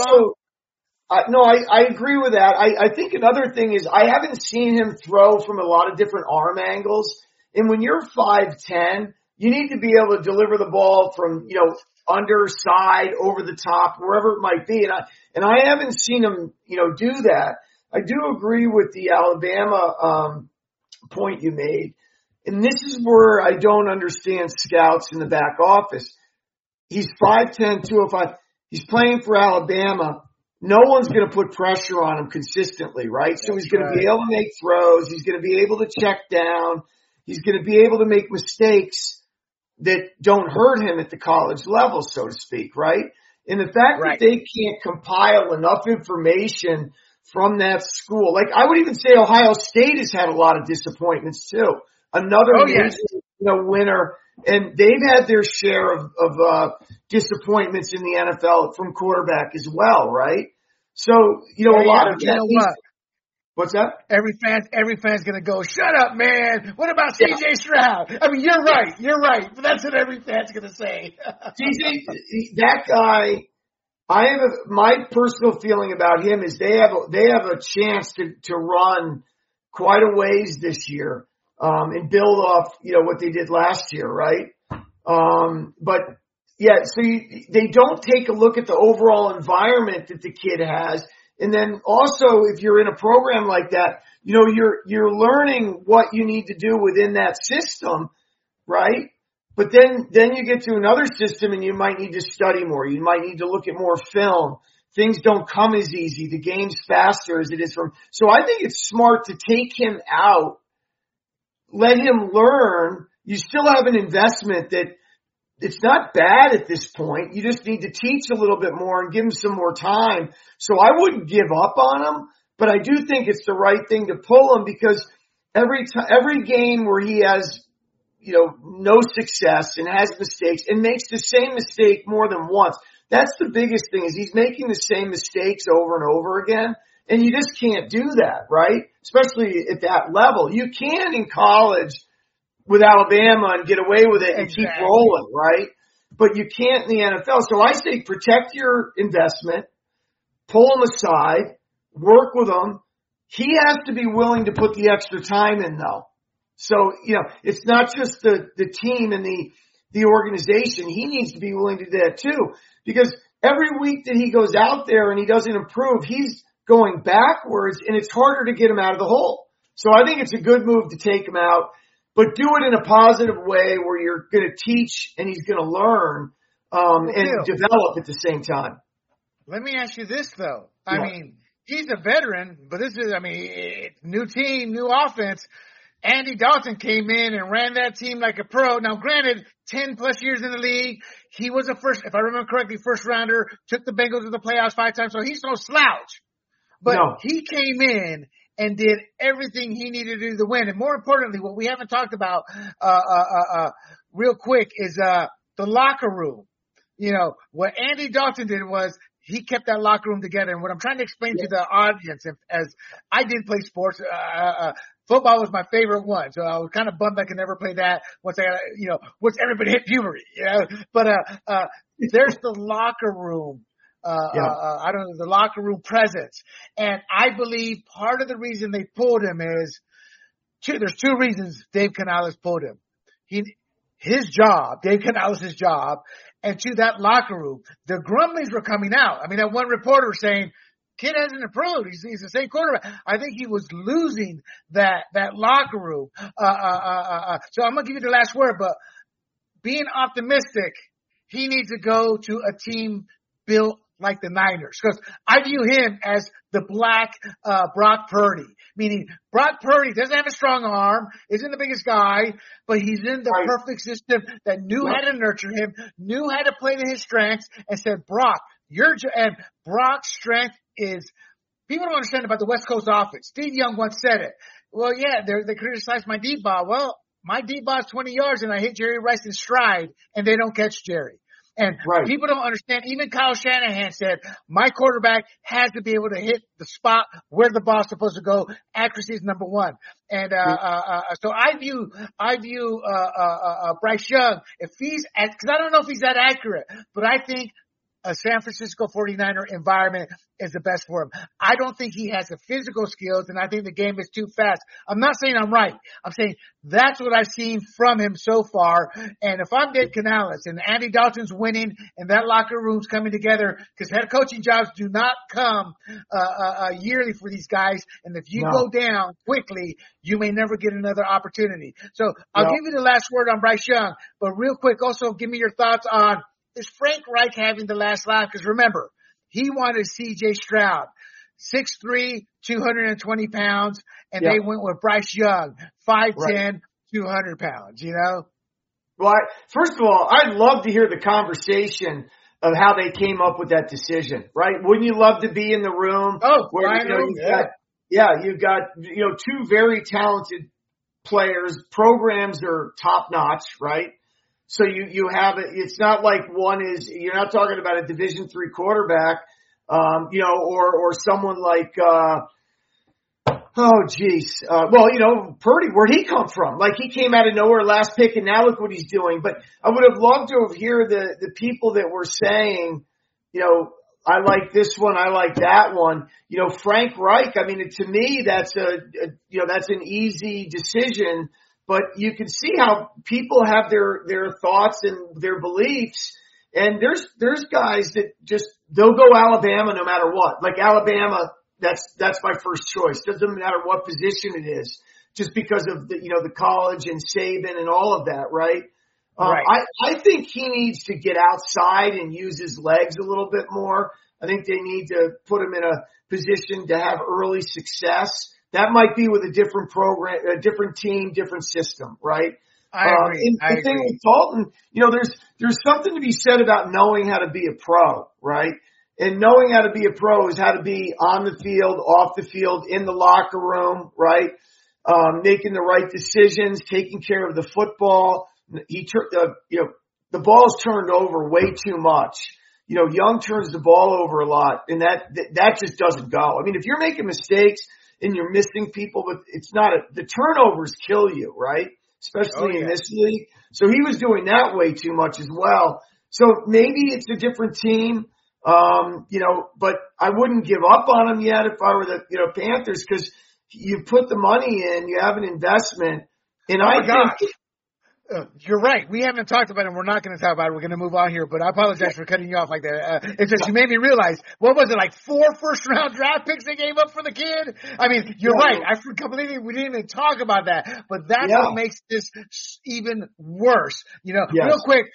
I agree with that. I think another thing is I haven't seen him throw from a lot of different arm angles. And when you're 5'10", you need to be able to deliver the ball from, underside, over the top, wherever it might be. And I haven't seen him, do that. I do agree with the Alabama, point you made. And this is where I don't understand scouts in the back office. He's 5'10", 205. He's playing for Alabama. No one's going to put pressure on him consistently, right? So he's going to be able to make throws. He's going to be able to check down. He's going to be able to make mistakes that don't hurt him at the college level, so to speak, right? And the fact that they can't compile enough information from that school, like I would even say Ohio State has had a lot of disappointments too. Another winner, and they've had their share of disappointments in the NFL from quarterback as well, right? So, a lot of that. What's that? Every fan's gonna go, shut up, man. What about CJ Stroud? I mean, you're right. But that's what every fan's gonna say. CJ, that guy, my personal feeling about him is they have a chance to run quite a ways this year, and build off, what they did last year, right? They don't take a look at the overall environment that the kid has. And then also, if you're in a program like that, you're learning what you need to do within that system, right? But then you get to another system and you might need to study more. You might need to look at more film. Things don't come as easy. The game's faster as it is from. So I think it's smart to take him out, let him learn. You still have an investment that it's not bad at this point. You just need to teach a little bit more and give him some more time. So I wouldn't give up on him, but I do think it's the right thing to pull him because every game where he has, no success and has mistakes and makes the same mistake more than once. That's the biggest thing is he's making the same mistakes over and over again. And you just can't do that, right? Especially at that level. You can in college with Alabama and get away with it and keep rolling, right? But you can't in the NFL. So I say protect your investment, pull him aside, work with him. He has to be willing to put the extra time in though. So, it's not just the team and the organization. He needs to be willing to do that too. Because every week that he goes out there and he doesn't improve, he's going backwards and it's harder to get him out of the hole. So I think it's a good move to take him out, but do it in a positive way where you're going to teach and he's going to learn, and develop at the same time. Let me ask you this though. I mean, he's a veteran, but this is, new team, new offense. Andy Dalton came in and ran that team like a pro. Now, granted, 10 plus years in the league. He was if I remember correctly, first rounder, took the Bengals to the playoffs 5 times. So he's no slouch, but he came in and did everything he needed to do to win. And more importantly, what we haven't talked about, real quick is, the locker room. What Andy Dalton did was he kept that locker room together. And what I'm trying to explain to the audience, as I did play sports, football was my favorite one. So I was kind of bummed I could never play that once once everybody hit puberty, But, there's the locker room, the locker room presence. And I believe part of the reason they pulled him is there's 2 reasons Dave Canales pulled him. His job, Dave Canales' job, and to that locker room, the grumblings were coming out. That one reporter was saying, kid hasn't improved. He's the same quarterback. I think he was losing that locker room. So I'm going to give you the last word, but being optimistic, he needs to go to a team built like the Niners. Because I view him as the black Brock Purdy. Meaning Brock Purdy doesn't have a strong arm, isn't the biggest guy, but he's in the perfect system that knew how to nurture him, knew how to play to his strengths, and said, Brock, and Brock's strength is, people don't understand about the West Coast offense. Steve Young once said it. Well, they criticized my deep ball. Well, my deep ball is 20 yards and I hit Jerry Rice in stride and they don't catch Jerry. And people don't understand. Even Kyle Shanahan said, my quarterback has to be able to hit the spot where the ball's supposed to go. Accuracy is number 1. And, so I view, Bryce Young, cause I don't know if he's that accurate, but I think a San Francisco 49er environment is the best for him. I don't think he has the physical skills, and I think the game is too fast. I'm not saying I'm right. I'm saying that's what I've seen from him so far. And if I'm Dave Canales and Andy Dalton's winning and that locker room's coming together, because head coaching jobs do not come yearly for these guys. And if you go down quickly, you may never get another opportunity. So I'll give you the last word on Bryce Young, but real quick, also give me your thoughts on, is Frank Reich having the last laugh? Because remember, he wanted C.J. Stroud, 6'3", 220 pounds, and they went with Bryce Young, 5'10", 200 pounds, Well, first of all, I'd love to hear the conversation of how they came up with that decision, right? Wouldn't you love to be in the room? Oh, where, you've got 2 very talented players. Programs are top notch, right? So you have it. It's not like you're not talking about a Division III quarterback, or someone like, Purdy, where'd he come from? Like he came out of nowhere, last pick, and now look what he's doing. But I would have loved to have heard the people that were saying, I like this one, I like that one. Frank Reich, to me, that's that's an easy decision. But you can see how people have their thoughts and their beliefs. And there's guys that they'll go Alabama no matter what. Like Alabama that's my first choice. Doesn't matter what position it is, just because of the college and Saban and all of that, right? Right. I think he needs to get outside and use his legs a little bit more. I think they need to put him in a position to have early success. That might be with a different program, a different team, different system, right? I agree. The thing with Dalton, there's something to be said about knowing how to be a pro, right? And knowing how to be a pro is how to be on the field, off the field, in the locker room, right? Making the right decisions, taking care of the football. The ball's turned over way too much. Young turns the ball over a lot, and that just doesn't go. I mean, if you're making mistakes and you're missing people, but the turnovers kill you, right? Especially in this league. So he was doing that way too much as well. So maybe it's a different team, but I wouldn't give up on him yet if I were the Panthers, because you put the money in, you have an investment, and you're right. We haven't talked about it, and we're not going to talk about it. We're going to move on here, but I apologize for cutting you off like that. It's just you made me realize, what was it, like 4 first-round draft picks they gave up for the kid? I mean, you're right. I completely, we didn't even talk about that, but that's what makes this even worse. Real quick,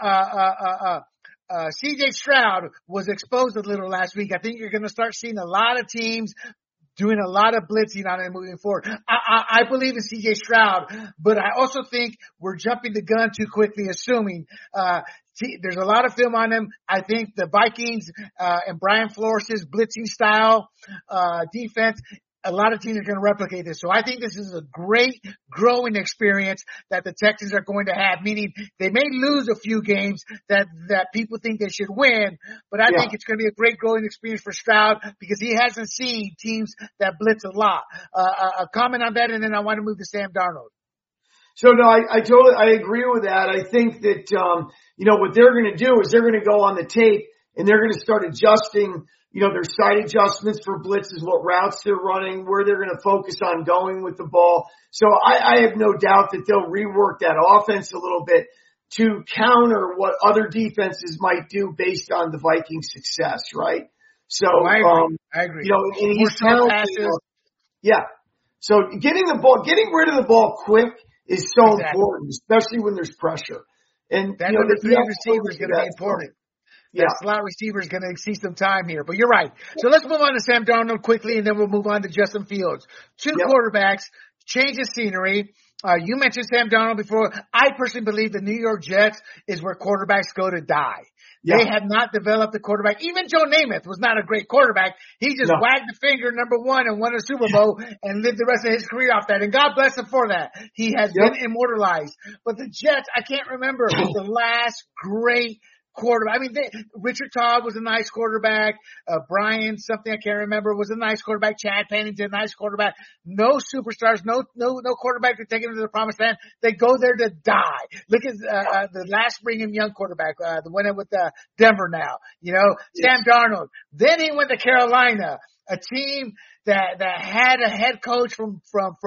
CJ Stroud was exposed a little last week. I think you're going to start seeing a lot of teams doing a lot of blitzing on him moving forward. I believe in CJ Stroud, but I also think we're jumping the gun too quickly, assuming there's a lot of film on him. I think the Vikings and Brian Flores' blitzing style defense, a lot of teams are going to replicate this. So I think this is a great growing experience that the Texans are going to have, meaning they may lose a few games that people think they should win, but I think it's going to be a great growing experience for Stroud because he hasn't seen teams that blitz a lot. A comment on that, and then I want to move to Sam Darnold. So no, I agree with that. I think that, what they're going to do is they're going to go on the tape and they're going to start adjusting their side adjustments for blitzes, what routes they're running, where they're going to focus on going with the ball. So I have no doubt that they'll rework that offense a little bit to counter what other defenses might do based on the Vikings' success, right? So, I agree. And he's talented. So getting rid of the ball quick is so important, especially when there's pressure. And that number 3 receiver is going to be important. That slot receiver is going to see some time here, but you're right. So let's move on to Sam Darnold quickly, and then we'll move on to Justin Fields. Two quarterbacks, change of scenery. You mentioned Sam Darnold before. I personally believe the New York Jets is where quarterbacks go to die. They have not developed a quarterback. Even Joe Namath was not a great quarterback. He just wagged the finger number 1 and won a Super Bowl and lived the rest of his career off that. And God bless him for that. He has been immortalized. But the Jets, I can't remember the last great quarterback. I mean, Richard Todd was a nice quarterback. Brian, something I can't remember, was a nice quarterback. Chad Pennington, nice quarterback. No superstars, no quarterback to take him to the promised land. They go there to die. Look at the last Brigham Young quarterback, the one with Denver now. Sam Darnold. Then he went to Carolina, a team that had a head coach from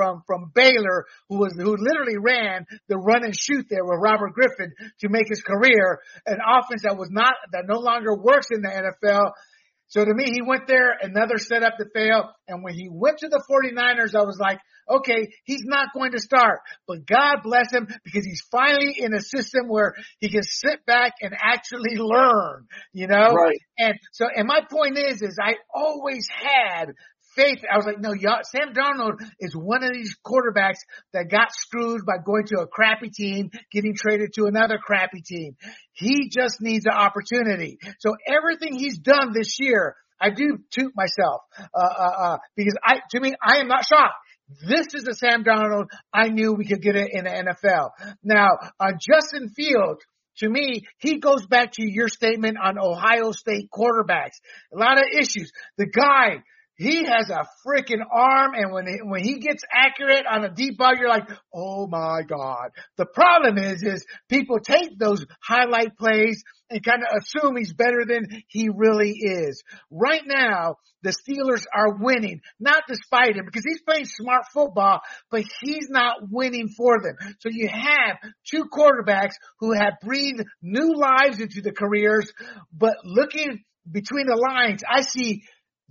Baylor who literally ran the run and shoot there with Robert Griffin to make his career, an offense that no longer works in the NFL. So to me, he went there, another setup to fail. And when he went to the 49ers, I was like, okay, he's not going to start, but God bless him because he's finally in a system where he can sit back and actually learn, Right. And my point is I always had faith. I was like, no, Sam Darnold is one of these quarterbacks that got screwed by going to a crappy team, getting traded to another crappy team. He just needs an opportunity. So everything he's done this year, I do toot myself, because I am not shocked. This is the Sam Darnold I knew we could get it in the NFL. Now, on Justin Fields, to me, he goes back to your statement on Ohio State quarterbacks. A lot of issues. The guy, he has a freaking arm, and when he gets accurate on a deep ball, you're like, oh my God. The problem is people take those highlight plays and kind of assume he's better than he really is. Right now, the Steelers are winning, not despite him, because he's playing smart football, but he's not winning for them. So you have two quarterbacks who have breathed new lives into the careers, but looking between the lines, I see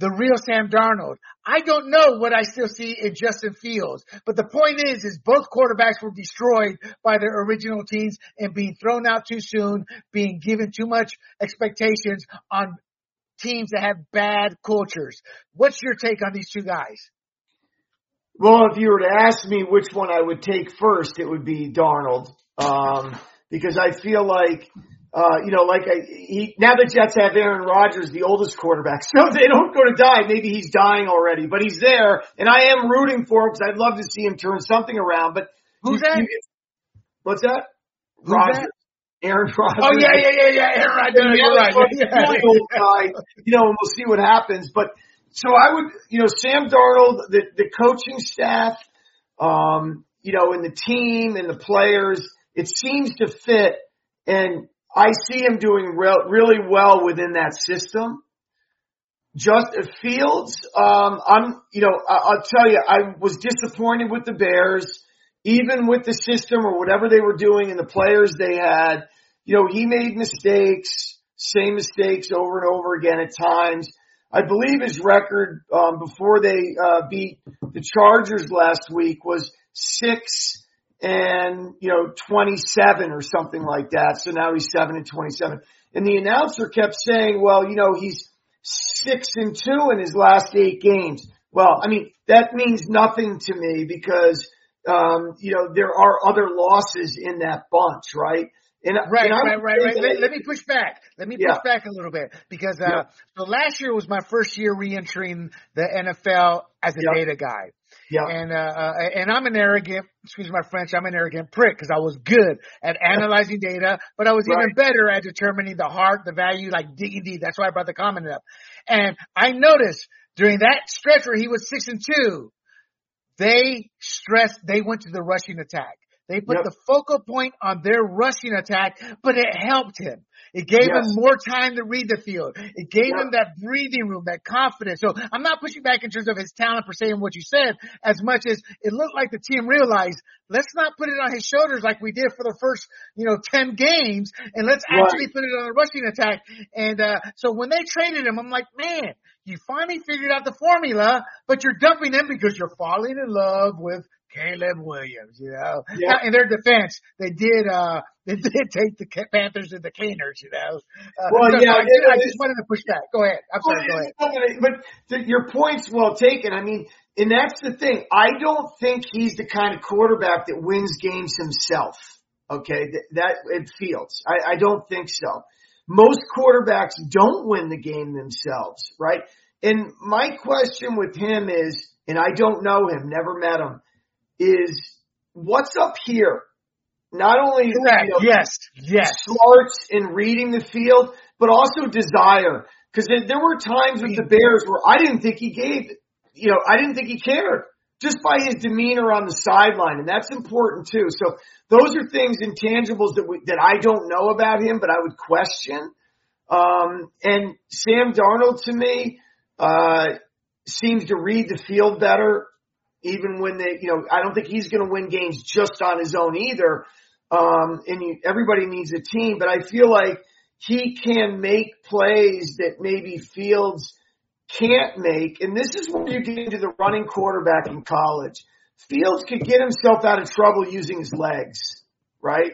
the real Sam Darnold. I don't know what I still see in Justin Fields, but the point is both quarterbacks were destroyed by their original teams and being thrown out too soon, being given too much expectations on teams that have bad cultures. What's your take on these two guys? Well, if you were to ask me which one I would take first, it would be Darnold. Because I feel like, now the Jets have Aaron Rodgers, the oldest quarterback, so they don't go to die. Maybe he's dying already, but he's there, and I am rooting for him because I'd love to see him turn something around. But who's that? What's that? Who's Rodgers. That? Aaron Rodgers. Oh yeah, Aaron Rodgers. You're right. Really old guy, and we'll see what happens. But so I would, Sam Darnold, the coaching staff, and the team and the players, it seems to fit, and I see him doing really well within that system. Just Fields, I'll tell you, I was disappointed with the Bears, even with the system or whatever they were doing and the players they had. He made mistakes, same mistakes over and over again at times. I believe his record, before they, beat the Chargers last week was 6-27 or something like that. So now he's 7-27. And the announcer kept saying, well, he's 6-2 in his last 8 games. Well, I mean, that means nothing to me because, there are other losses in that bunch, right? Right. Let me push back. Push back a little bit because, so last year was my first year re-entering the NFL as a data guy. Yeah. And I'm an arrogant, excuse my French, I'm an arrogant prick because I was good at analyzing data, but I was even better at determining the heart, the value, like digging deep. That's why I brought the comment up. And I noticed during that stretch where he was 6-2, they went to the rushing attack. They put the focal point on their rushing attack, but it helped him. It gave him more time to read the field. It gave him that breathing room, that confidence. So I'm not pushing back in terms of his talent per se and what you said, as much as it looked like the team realized, let's not put it on his shoulders like we did for the first, 10 games, and let's actually put it on a rushing attack. And so when they traded him, I'm like, man, you finally figured out the formula, but you're dumping him because you're falling in love with Caleb Williams, Now, in their defense, they did take the Panthers to the cleaners, I just wanted to push that. Go ahead. I'm sorry. Go ahead. But your point's well taken. I mean, and that's the thing. I don't think he's the kind of quarterback that wins games himself. Okay. That it Fields. I don't think so. Most quarterbacks don't win the game themselves, right? And my question with him is, and I don't know him, never met him, is what's up here? Not only smarts in reading the field, but also desire. Because there were times with the Bears where I didn't think he cared just by his demeanor on the sideline, and that's important too. So those are things, intangibles that I don't know about him, but I would question. And Sam Darnold to me seems to read the field better. Even when I don't think he's going to win games just on his own either. Everybody needs a team, but I feel like he can make plays that maybe Fields can't make. And this is where you get into the running quarterback in college. Fields could get himself out of trouble using his legs, right?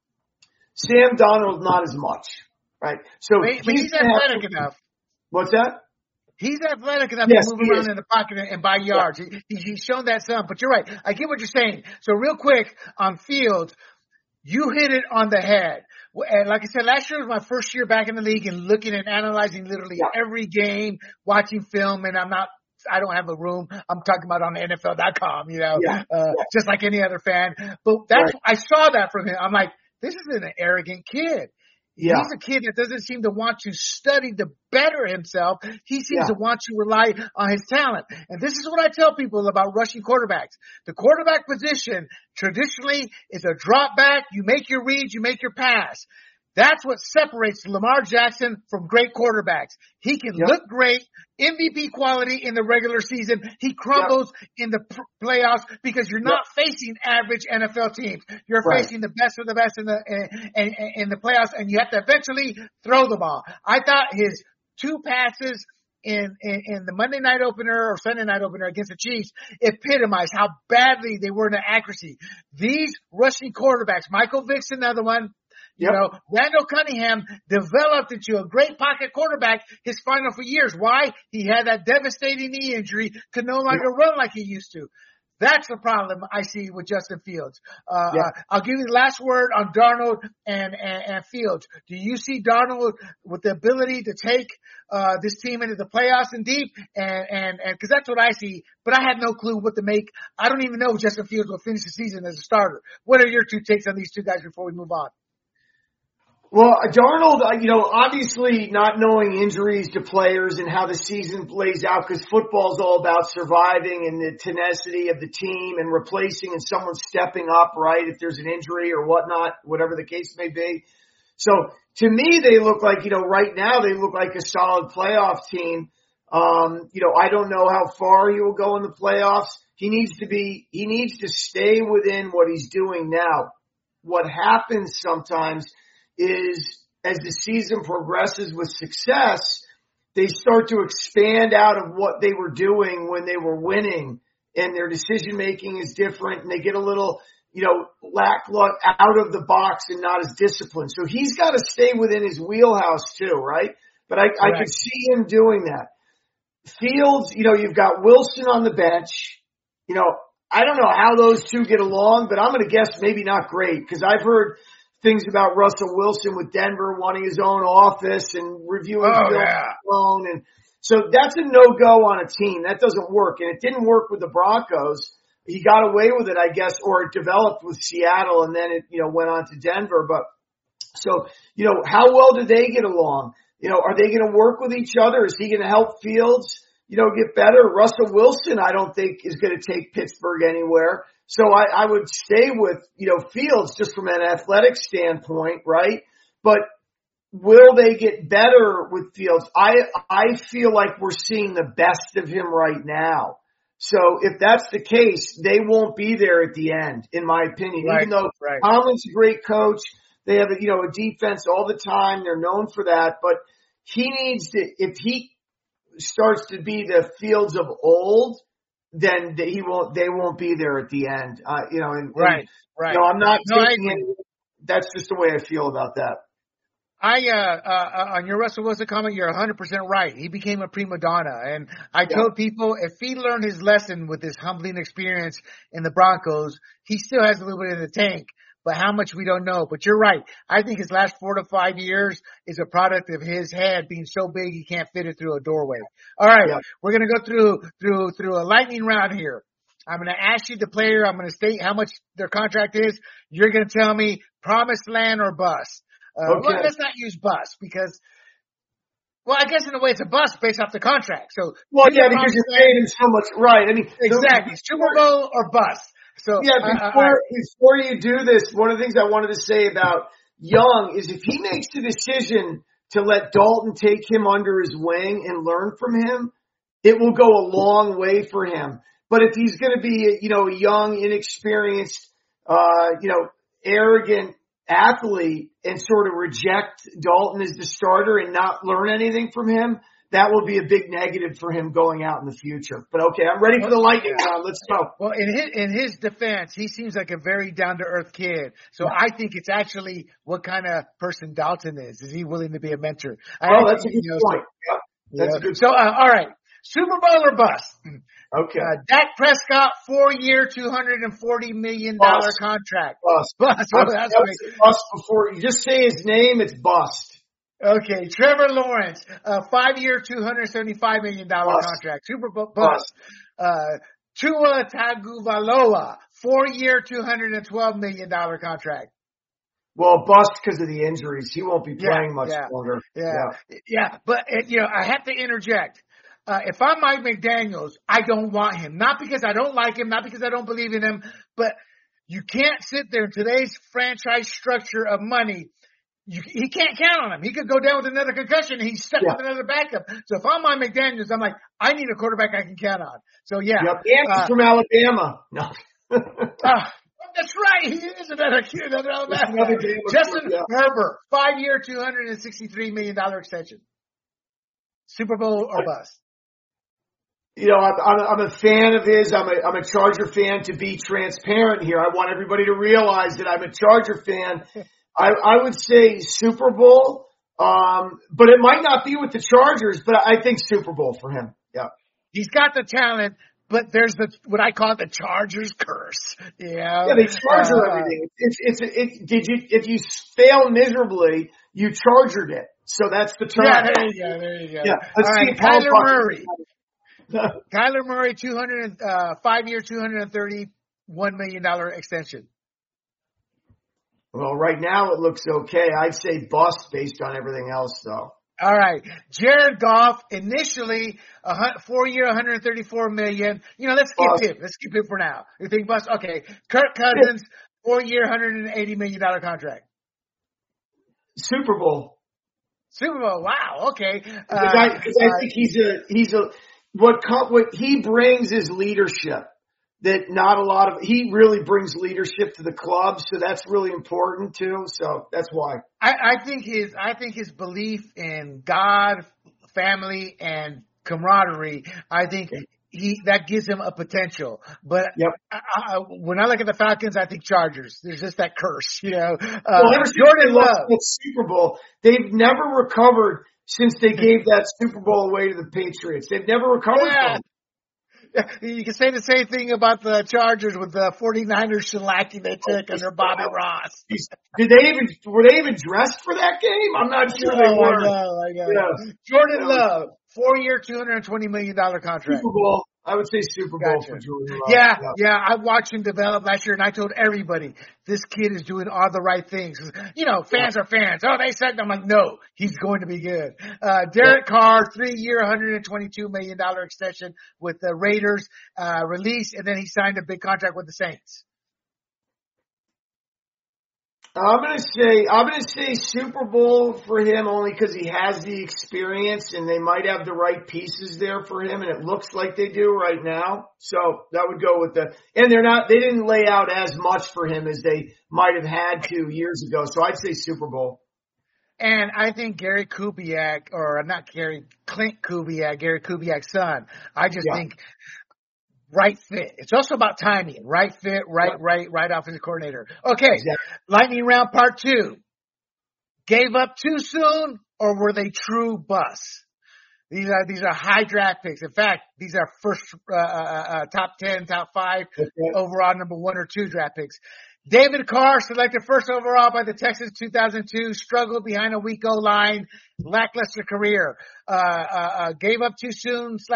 Sam Darnold, not as much, right? So he's athletic enough. What's that? He's athletic enough to move around in the pocket and buy yards. He's shown that some. But you're right. I get what you're saying. So real quick on Fields, you hit it on the head. And like I said, last year was my first year back in the league and looking and analyzing literally every game, watching film, and I don't have a room. I'm talking about on NFL.com, just like any other fan. But I saw that from him. I'm like, this is an arrogant kid. Yeah. He's a kid that doesn't seem to want to study to better himself. He seems to want to rely on his talent. And this is what I tell people about rushing quarterbacks. The quarterback position traditionally is a drop back. You make your reads, you make your pass. That's what separates Lamar Jackson from great quarterbacks. He can look great, MVP quality in the regular season. He crumbles in the playoffs because you're not facing average NFL teams. You're facing the best of the best in the playoffs, and you have to eventually throw the ball. I thought his 2 passes in the Monday night opener or Sunday night opener against the Chiefs epitomized how badly they were in the accuracy. These rushing quarterbacks, Michael Vick's another one. You know, Randall Cunningham developed into a great pocket quarterback his final 4 years. Why? He had that devastating knee injury, could no longer run like he used to. That's the problem I see with Justin Fields. I'll give you the last word on Darnold and Fields. Do you see Darnold with the ability to take this team into the playoffs and deep? And because that's what I see, but I had no clue what to make. I don't even know if Justin Fields will finish the season as a starter. What are your two takes on these two guys before we move on? Well, Darnold, obviously not knowing injuries to players and how the season plays out, because football's all about surviving and the tenacity of the team and replacing and someone stepping up, right, if there's an injury or whatnot, whatever the case may be. So to me, they look like, right now they look like a solid playoff team. I don't know how far he will go in the playoffs. He needs to stay within what he's doing now. What happens sometimes is as the season progresses with success, they start to expand out of what they were doing when they were winning, and their decision making is different, and they get a little, lackluster out of the box and not as disciplined. So he's got to stay within his wheelhouse too, right? But I could see him doing that. Fields, you've got Wilson on the bench. I don't know how those two get along, but I'm going to guess maybe not great, because I've heard things about Russell Wilson with Denver wanting his own office and reviewing film alone. And so that's a no-go on a team. That doesn't work. And it didn't work with the Broncos. He got away with it, I guess, or it developed with Seattle and then it, went on to Denver. But so, how well do they get along? Are they going to work with each other? Is he going to help Fields, get better? Russell Wilson, I don't think is going to take Pittsburgh anywhere. So I would stay with, Fields just from an athletic standpoint, right? But will they get better with Fields? I feel like we're seeing the best of him right now. So if that's the case, they won't be there at the end, in my opinion. Right, even though Tomlin's a great coach, they have a defense all the time. They're known for that, but he needs to, if he starts to be the Fields of old, then they won't be there at the end. Right. I'm not taking it. That's just the way I feel about that. On your Russell Wilson comment, you're 100% right. He became a prima donna. And I told people if he learned his lesson with this humbling experience in the Broncos, he still has a little bit in the tank. But how much we don't know. But you're right. I think his last 4 to 5 years is a product of his head being so big he can't fit it through a doorway. All right. We're going to go through a lightning round here. I'm going to ask you the player. I'm going to state how much their contract is. You're going to tell me promised land or bust. Well, let's not use bust because, I guess in a way it's a bust based off the contract. So, because you're paying him so much. Right. I mean, exactly. Super Bowl or bust. So before you do this, one of the things I wanted to say about Young is if he makes the decision to let Dalton take him under his wing and learn from him, it will go a long way for him. But if he's going to be, a young, inexperienced, arrogant athlete and sort of reject Dalton as the starter and not learn anything from him, that will be a big negative for him going out in the future. But okay, I'm ready for the lightning round. Let's go. Well, in his defense, he seems like a very down-to-earth kid. So I think it's actually what kind of person Dalton is. Is he willing to be a mentor? That's a good point. That's a good point. All right. Super Bowl or bust? Okay. Dak Prescott, 4-year, $240 million contract. Bust. That's bust before you just say his name, it's bust. Okay, Trevor Lawrence, 5-year, $275 million contract. Super Bowl bust. Tua Tagovailoa, 4-year, $212 million contract. Well, bust because of the injuries. He won't be playing much longer. Yeah. But I have to interject. If I'm Mike McDaniels, I don't want him. Not because I don't like him, not because I don't believe in him, but you can't sit there in today's franchise structure of money. He can't count on him. He could go down with another concussion and he's stuck with another backup. So if I'm on McDaniels, I'm like, I need a quarterback I can count on. So And he's from Alabama. No. That's right. He is another Alabama. Justin Herbert, 5-year, $263 million extension. Super Bowl or bust? You know, I'm a fan of his. I'm a Charger fan. To be transparent here, I want everybody to realize that I'm a Charger fan. I would say Super Bowl, but it might not be with the Chargers. But I think Super Bowl for him. Yeah, he's got the talent, but there's what I call the Chargers curse. Yeah, they charge everything. If you fail miserably, you chargered it. So that's the term. Yeah, there you go. Yeah, let's all see right, Kyler Murray. No. Kyler Murray, 5-year, $231 million extension. Well, right now it looks okay. I'd say bust based on everything else, though. All right, Jared Goff, initially 4-year, $134 million. You know, let's skip him. Let's skip him for now. You think bust? Okay. Kirk Cousins, 4-year, $180 million contract. Super Bowl. Super Bowl. Wow. Okay. Because I think he's a. What he brings is leadership that not a lot of, he really brings leadership to the club. So that's really important too. So that's why I think his belief in God, family, and camaraderie, I think that gives him a potential. But yep. When I look at the Falcons, I think Chargers. There's just that curse, you know. Ever since they lost that Super Bowl, they've never recovered since they gave that Super Bowl away to the Patriots. They've never recovered from it. Yeah, you can say the same thing about the Chargers with the 49ers shellacking they took under Bobby Ross. Were they even dressed for that game? I'm not sure they were. I know. Yeah. Jordan Love, 4-year, $220 million contract. Super Bowl. I would say Super Bowl for Jordan Love. Yeah. I watched him develop last year, and I told everybody, this kid is doing all the right things. You know, fans are fans. Oh, they said, I'm like, no, he's going to be good. Derek Carr, 3-year, $122 million extension with the Raiders, release, and then he signed a big contract with the Saints. I'm gonna say Super Bowl for him only because he has the experience and they might have the right pieces there for him, and it looks like they do right now. So that would go with and they didn't lay out as much for him as they might have had to years ago. So I'd say Super Bowl. And I think Gary Kubiak, Clint Kubiak, Gary Kubiak's son. I just think right fit. It's also about timing. Right fit, right offensive coordinator. Okay. Exactly. Lightning round part 2. Gave up too soon, or were they true busts? These are high draft picks. In fact, these are first top 10, top 5 overall number 1 or 2 draft picks. David Carr, selected first overall by the Texans 2002, struggled behind a weak O-line, lackluster career. Gave up too soon /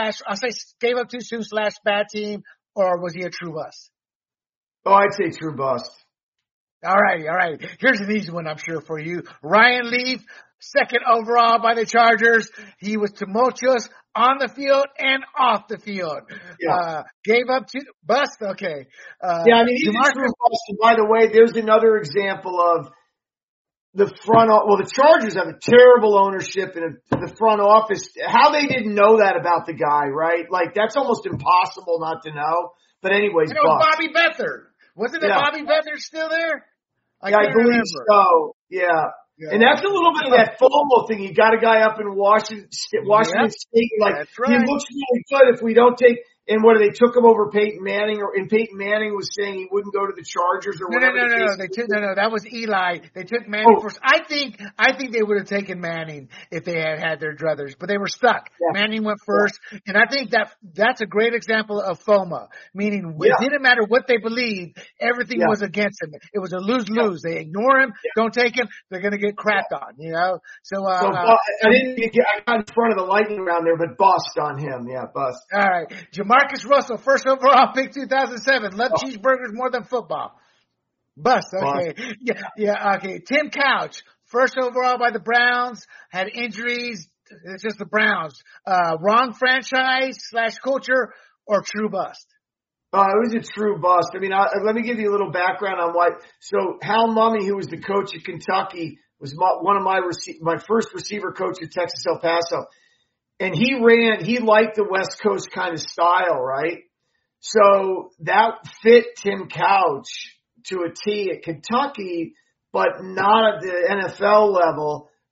bad team, or was he a true bust? Oh, I'd say true bust. All right. Here's an easy one, I'm sure, for you. Ryan Leaf, second overall by the Chargers. He was tumultuous on the field and off the field. Yeah. Gave up to bust. Okay. He's a true bust. And by the way, there's another example of the the Chargers have a terrible ownership in the front office. How they didn't know that about the guy, right? Like, that's almost impossible not to know. But anyways, Bobby Beathard. Wasn't it Bobby Beathard still there? I believe so. Yeah. And that's a little bit of that FOMO thing. You got a guy up in Washington State, like, he looks really good if we don't take. And they took him over Peyton Manning, and Peyton Manning was saying he wouldn't go to the Chargers or whatever. No. That was Eli. They took Manning first. I think they would have taken Manning if they had their druthers, but they were stuck. Yeah. Manning went first, and I think that's a great example of FOMO, meaning it didn't matter what they believed, everything was against him. It was a lose-lose. They ignore him, don't take him, they're going to get crapped on, you know? So I got in front of the lightning round there, but bust on him. Yeah, bust. All right. Marcus Russell, first overall pick 2007. Love cheeseburgers more than football. Bust. Okay. Yeah. Okay. Tim Couch, first overall by the Browns, had injuries. It's just the Browns. Wrong franchise / culture, or true bust? It was a true bust. I mean, let me give you a little background on why. So Hal Mumme, who was the coach at Kentucky, was one of my first receiver coach at Texas El Paso. And he liked the West Coast kind of style, right? So that fit Tim Couch to a T at Kentucky, but not at the NFL level.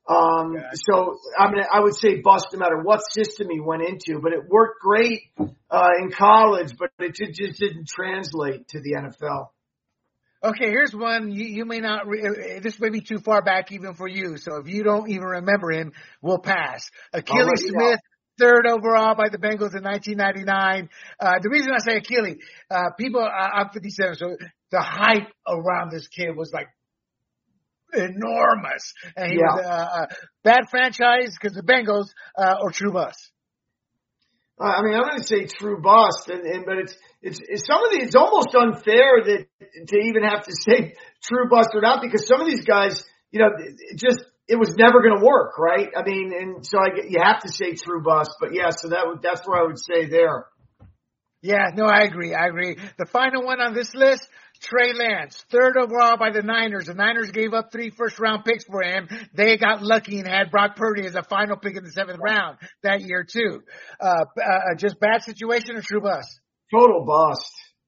So I would say bust no matter what system he went into, but it worked great, in college, but it just didn't translate to the NFL. Okay, here's one you may not. This may be too far back even for you. So if you don't even remember him, we'll pass. Achilles Smith, third overall by the Bengals in 1999. The reason I say Achilles, I'm 57, so the hype around this kid was like enormous, and he was a bad franchise because the Bengals, or true bust. I'm going to say true bust, but it's almost unfair that to even have to say true bust or not, because some of these guys, it was never going to work, right? I mean, and so you have to say true bust, but yeah, so that's what I would say there. Yeah, no, I agree. The final one on this list, Trey Lance, third overall by the Niners. The Niners gave up 3 first-round picks for him. They got lucky and had Brock Purdy as a final pick in the 7th round that year, too. Just bad situation or true bust? Total bust.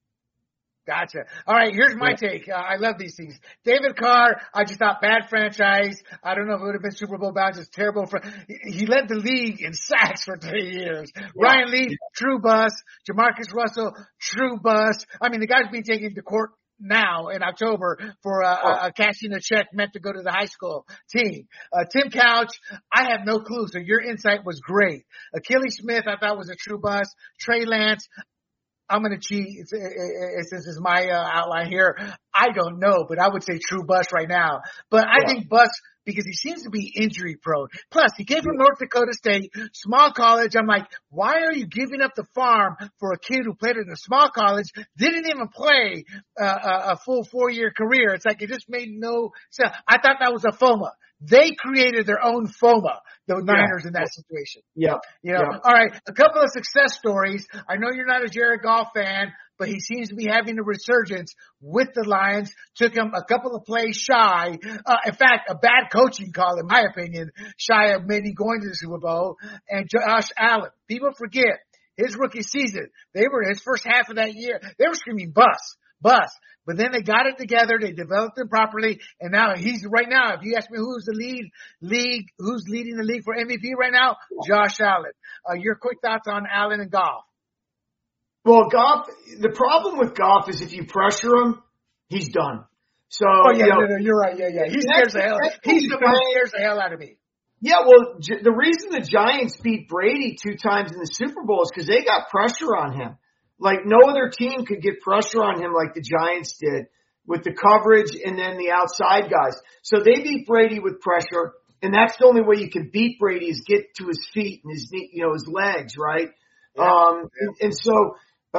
Gotcha. All right, here's my take. I love these things. David Carr, I just thought bad franchise. I don't know if it would have been Super Bowl bound, just terrible. He led the league in sacks for 3 years. Yeah. Ryan Leaf, true bust. Jamarcus Russell, true bust. I mean, the guy's being taken to court now in October for cashing a check meant to go to the high school team. Tim Couch, I have no clue, so your insight was great. Achilles Smith, I thought was a true bust. Trey Lance, I'm going to cheat. This is my outline here. I don't know, but I would say true bust right now. But I think bust because he seems to be injury prone. Plus, he came from North Dakota State, small college. I'm like, why are you giving up the farm for a kid who played at a small college, didn't even play a full 4-year career? It's like it just made no sense. I thought that was a FOMA. They created their own FOMA, the Niners, in that situation. Yeah. All right. A couple of success stories. I know you're not a Jared Goff fan, but he seems to be having a resurgence with the Lions. Took him a couple of plays shy. In fact, a bad coaching call, in my opinion, shy of maybe going to the Super Bowl. And Josh Allen. People forget his rookie season. They were his first half of that year. They were screaming bust. But then they got it together, they developed it properly, and now he's right now, if you ask me who's leading the league for MVP right now, Josh Allen. Your quick thoughts on Allen and Goff? Well, Goff, the problem with Goff is if you pressure him, he's done. So, you're right. Yeah. He scares the hell. He's the one who scares the hell out of me. Yeah, well, the reason the Giants beat Brady 2 times in the Super Bowl is because they got pressure on him. Like no other team could get pressure on him like the Giants did with the coverage and then the outside guys. So they beat Brady with pressure, and that's the only way you can beat Brady is get to his feet and his knee, his legs, right? Yeah. And so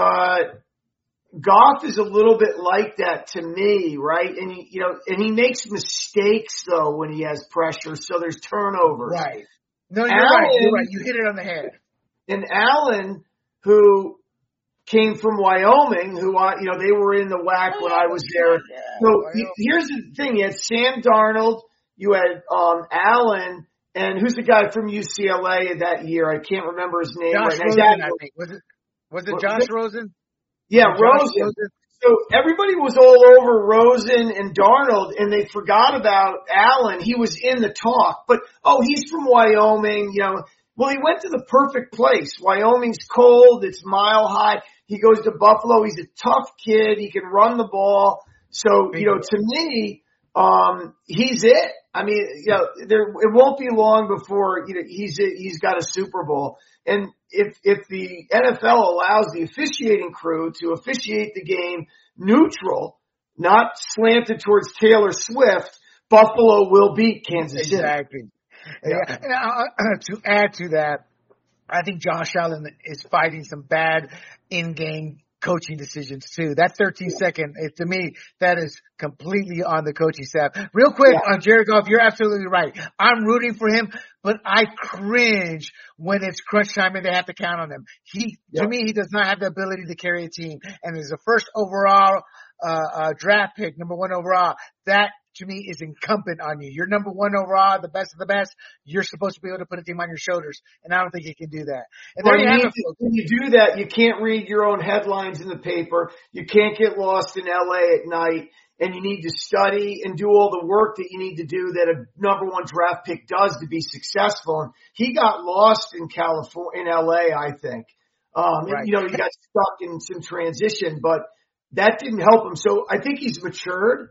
Goff is a little bit like that to me, right? And he makes mistakes though when he has pressure, so there's turnovers. Right. No, you're right. You're right. You hit it on the head. And Allen, who came from Wyoming, who, they were in the WAC when I was there. Yeah, so here's the thing. You had Sam Darnold, you had Allen, and who's the guy from UCLA that year? I can't remember his name Josh right Rosen, now. I think. Was it Josh Rosen? Yeah, Rosen. So everybody was all over Rosen and Darnold, and they forgot about Allen. He was in the talk. But, he's from Wyoming, Well, he went to the perfect place. Wyoming's cold. It's mile high. He goes to Buffalo. He's a tough kid. He can run the ball. So, to me, he's it. I mean, it won't be long before, he's got a Super Bowl. And if the NFL allows the officiating crew to officiate the game neutral, not slanted towards Taylor Swift, Buffalo will beat Kansas City. Exactly. Yeah. To add to that, I think Josh Allen is fighting some bad in-game coaching decisions too. That 13-second, to me, that is completely on the coaching staff. Real quick on Jared Goff, you're absolutely right. I'm rooting for him, but I cringe when it's crunch time and they have to count on him. To me, he does not have the ability to carry a team. And as a first overall draft pick, number 1 overall, that to me is incumbent on you. You're number 1 overall, the best of the best. You're supposed to be able to put a team on your shoulders, and I don't think you can do that. And when you do that, you can't read your own headlines in the paper. You can't get lost in LA at night. and you need to study and do all the work that you need to do that a number one draft pick does to be successful. And he got lost in California, in LA, I think. Right. He got stuck in some transition, but that didn't help him. So I think he's matured.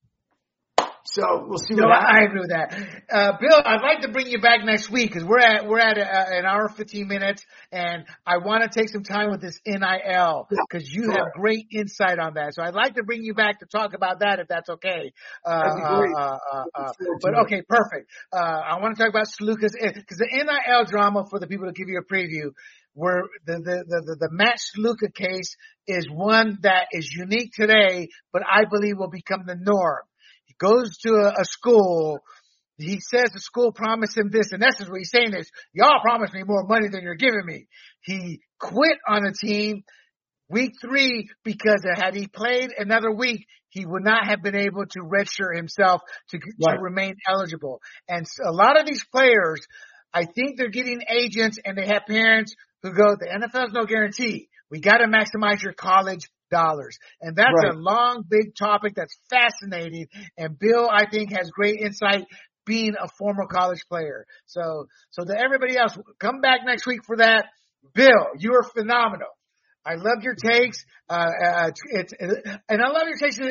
So we'll see what happens. I agree with that. Bill, I'd like to bring you back next week because we're at an hour 15 minutes, and I want to take some time with this NIL because you have great insight on that. So I'd like to bring you back to talk about that if that's okay. That'd be great. But okay, perfect. I want to talk about Sluka's because the NIL drama, for the people to give you a preview, where the Matt Sluka case is one that is unique today, but I believe will become the norm. He goes to a school. He says the school promised him this. In essence, what he's saying is, y'all promised me more money than you're giving me. He quit on the team week 3 because had he played another week, he would not have been able to redshirt himself to remain eligible. And a lot of these players, I think they're getting agents and they have parents who go, the NFL is no guarantee. We got to maximize your college dollars. And that's a long, big topic that's fascinating. And Bill, I think, has great insight being a former college player. So to everybody else, come back next week for that. Bill, you are phenomenal. I love your takes. And I love your takes.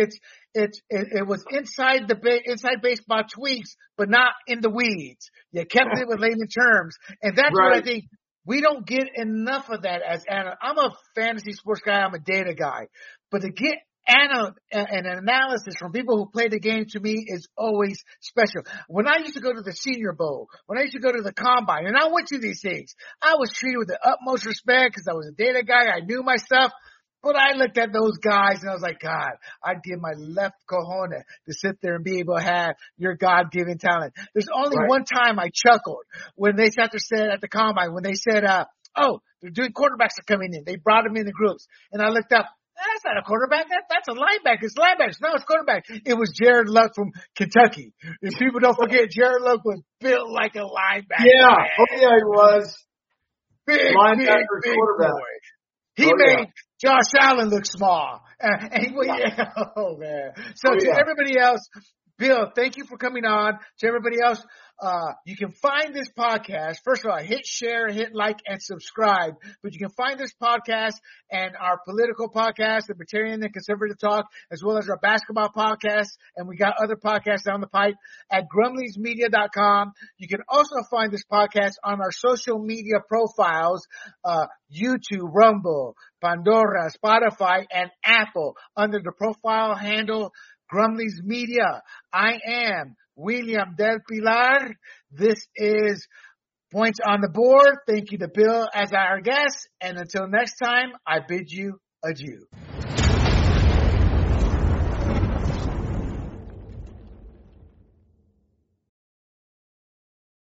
It was inside baseball tweaks, but not in the weeds. You kept it with layman terms. And that's what I think. We don't get enough of that as I'm a fantasy sports guy. I'm a data guy. But to get an analysis from people who play the game, to me, is always special. When I used to go to the Senior Bowl, when I used to go to the Combine, and I went to these things, I was treated with the utmost respect because I was a data guy. I knew my stuff. But I looked at those guys and I was like, God, I'd give my left cojones to sit there and be able to have your God-given talent. There's only one time I chuckled when they sat there at the Combine, when they said, they're doing quarterbacks are coming in. They brought them in the groups. And I looked up, that's not a quarterback. That's a linebacker. It's linebackers. No, it's quarterback. It was Jared Luck from Kentucky. If people don't forget, Jared Luck was built like a linebacker. Yeah. Man. Oh, yeah, he was. Big quarterback. Boy. He made Josh Allen look small. Oh, man. So to everybody else, Bill, thank you for coming on. To everybody else, you can find this podcast. First of all, hit share, hit like, and subscribe. But you can find this podcast and our political podcast, the Libertarian and Conservative Talk, as well as our basketball podcast. And we got other podcasts down the pipe at grumbliesmedia.com. You can also find this podcast on our social media profiles, YouTube, Rumble, Pandora, Spotify, and Apple under the profile handle Grumblies Media. I am William Del Pilar. This is Points on the Board. Thank you to Bill as our guest. And until next time, I bid you adieu.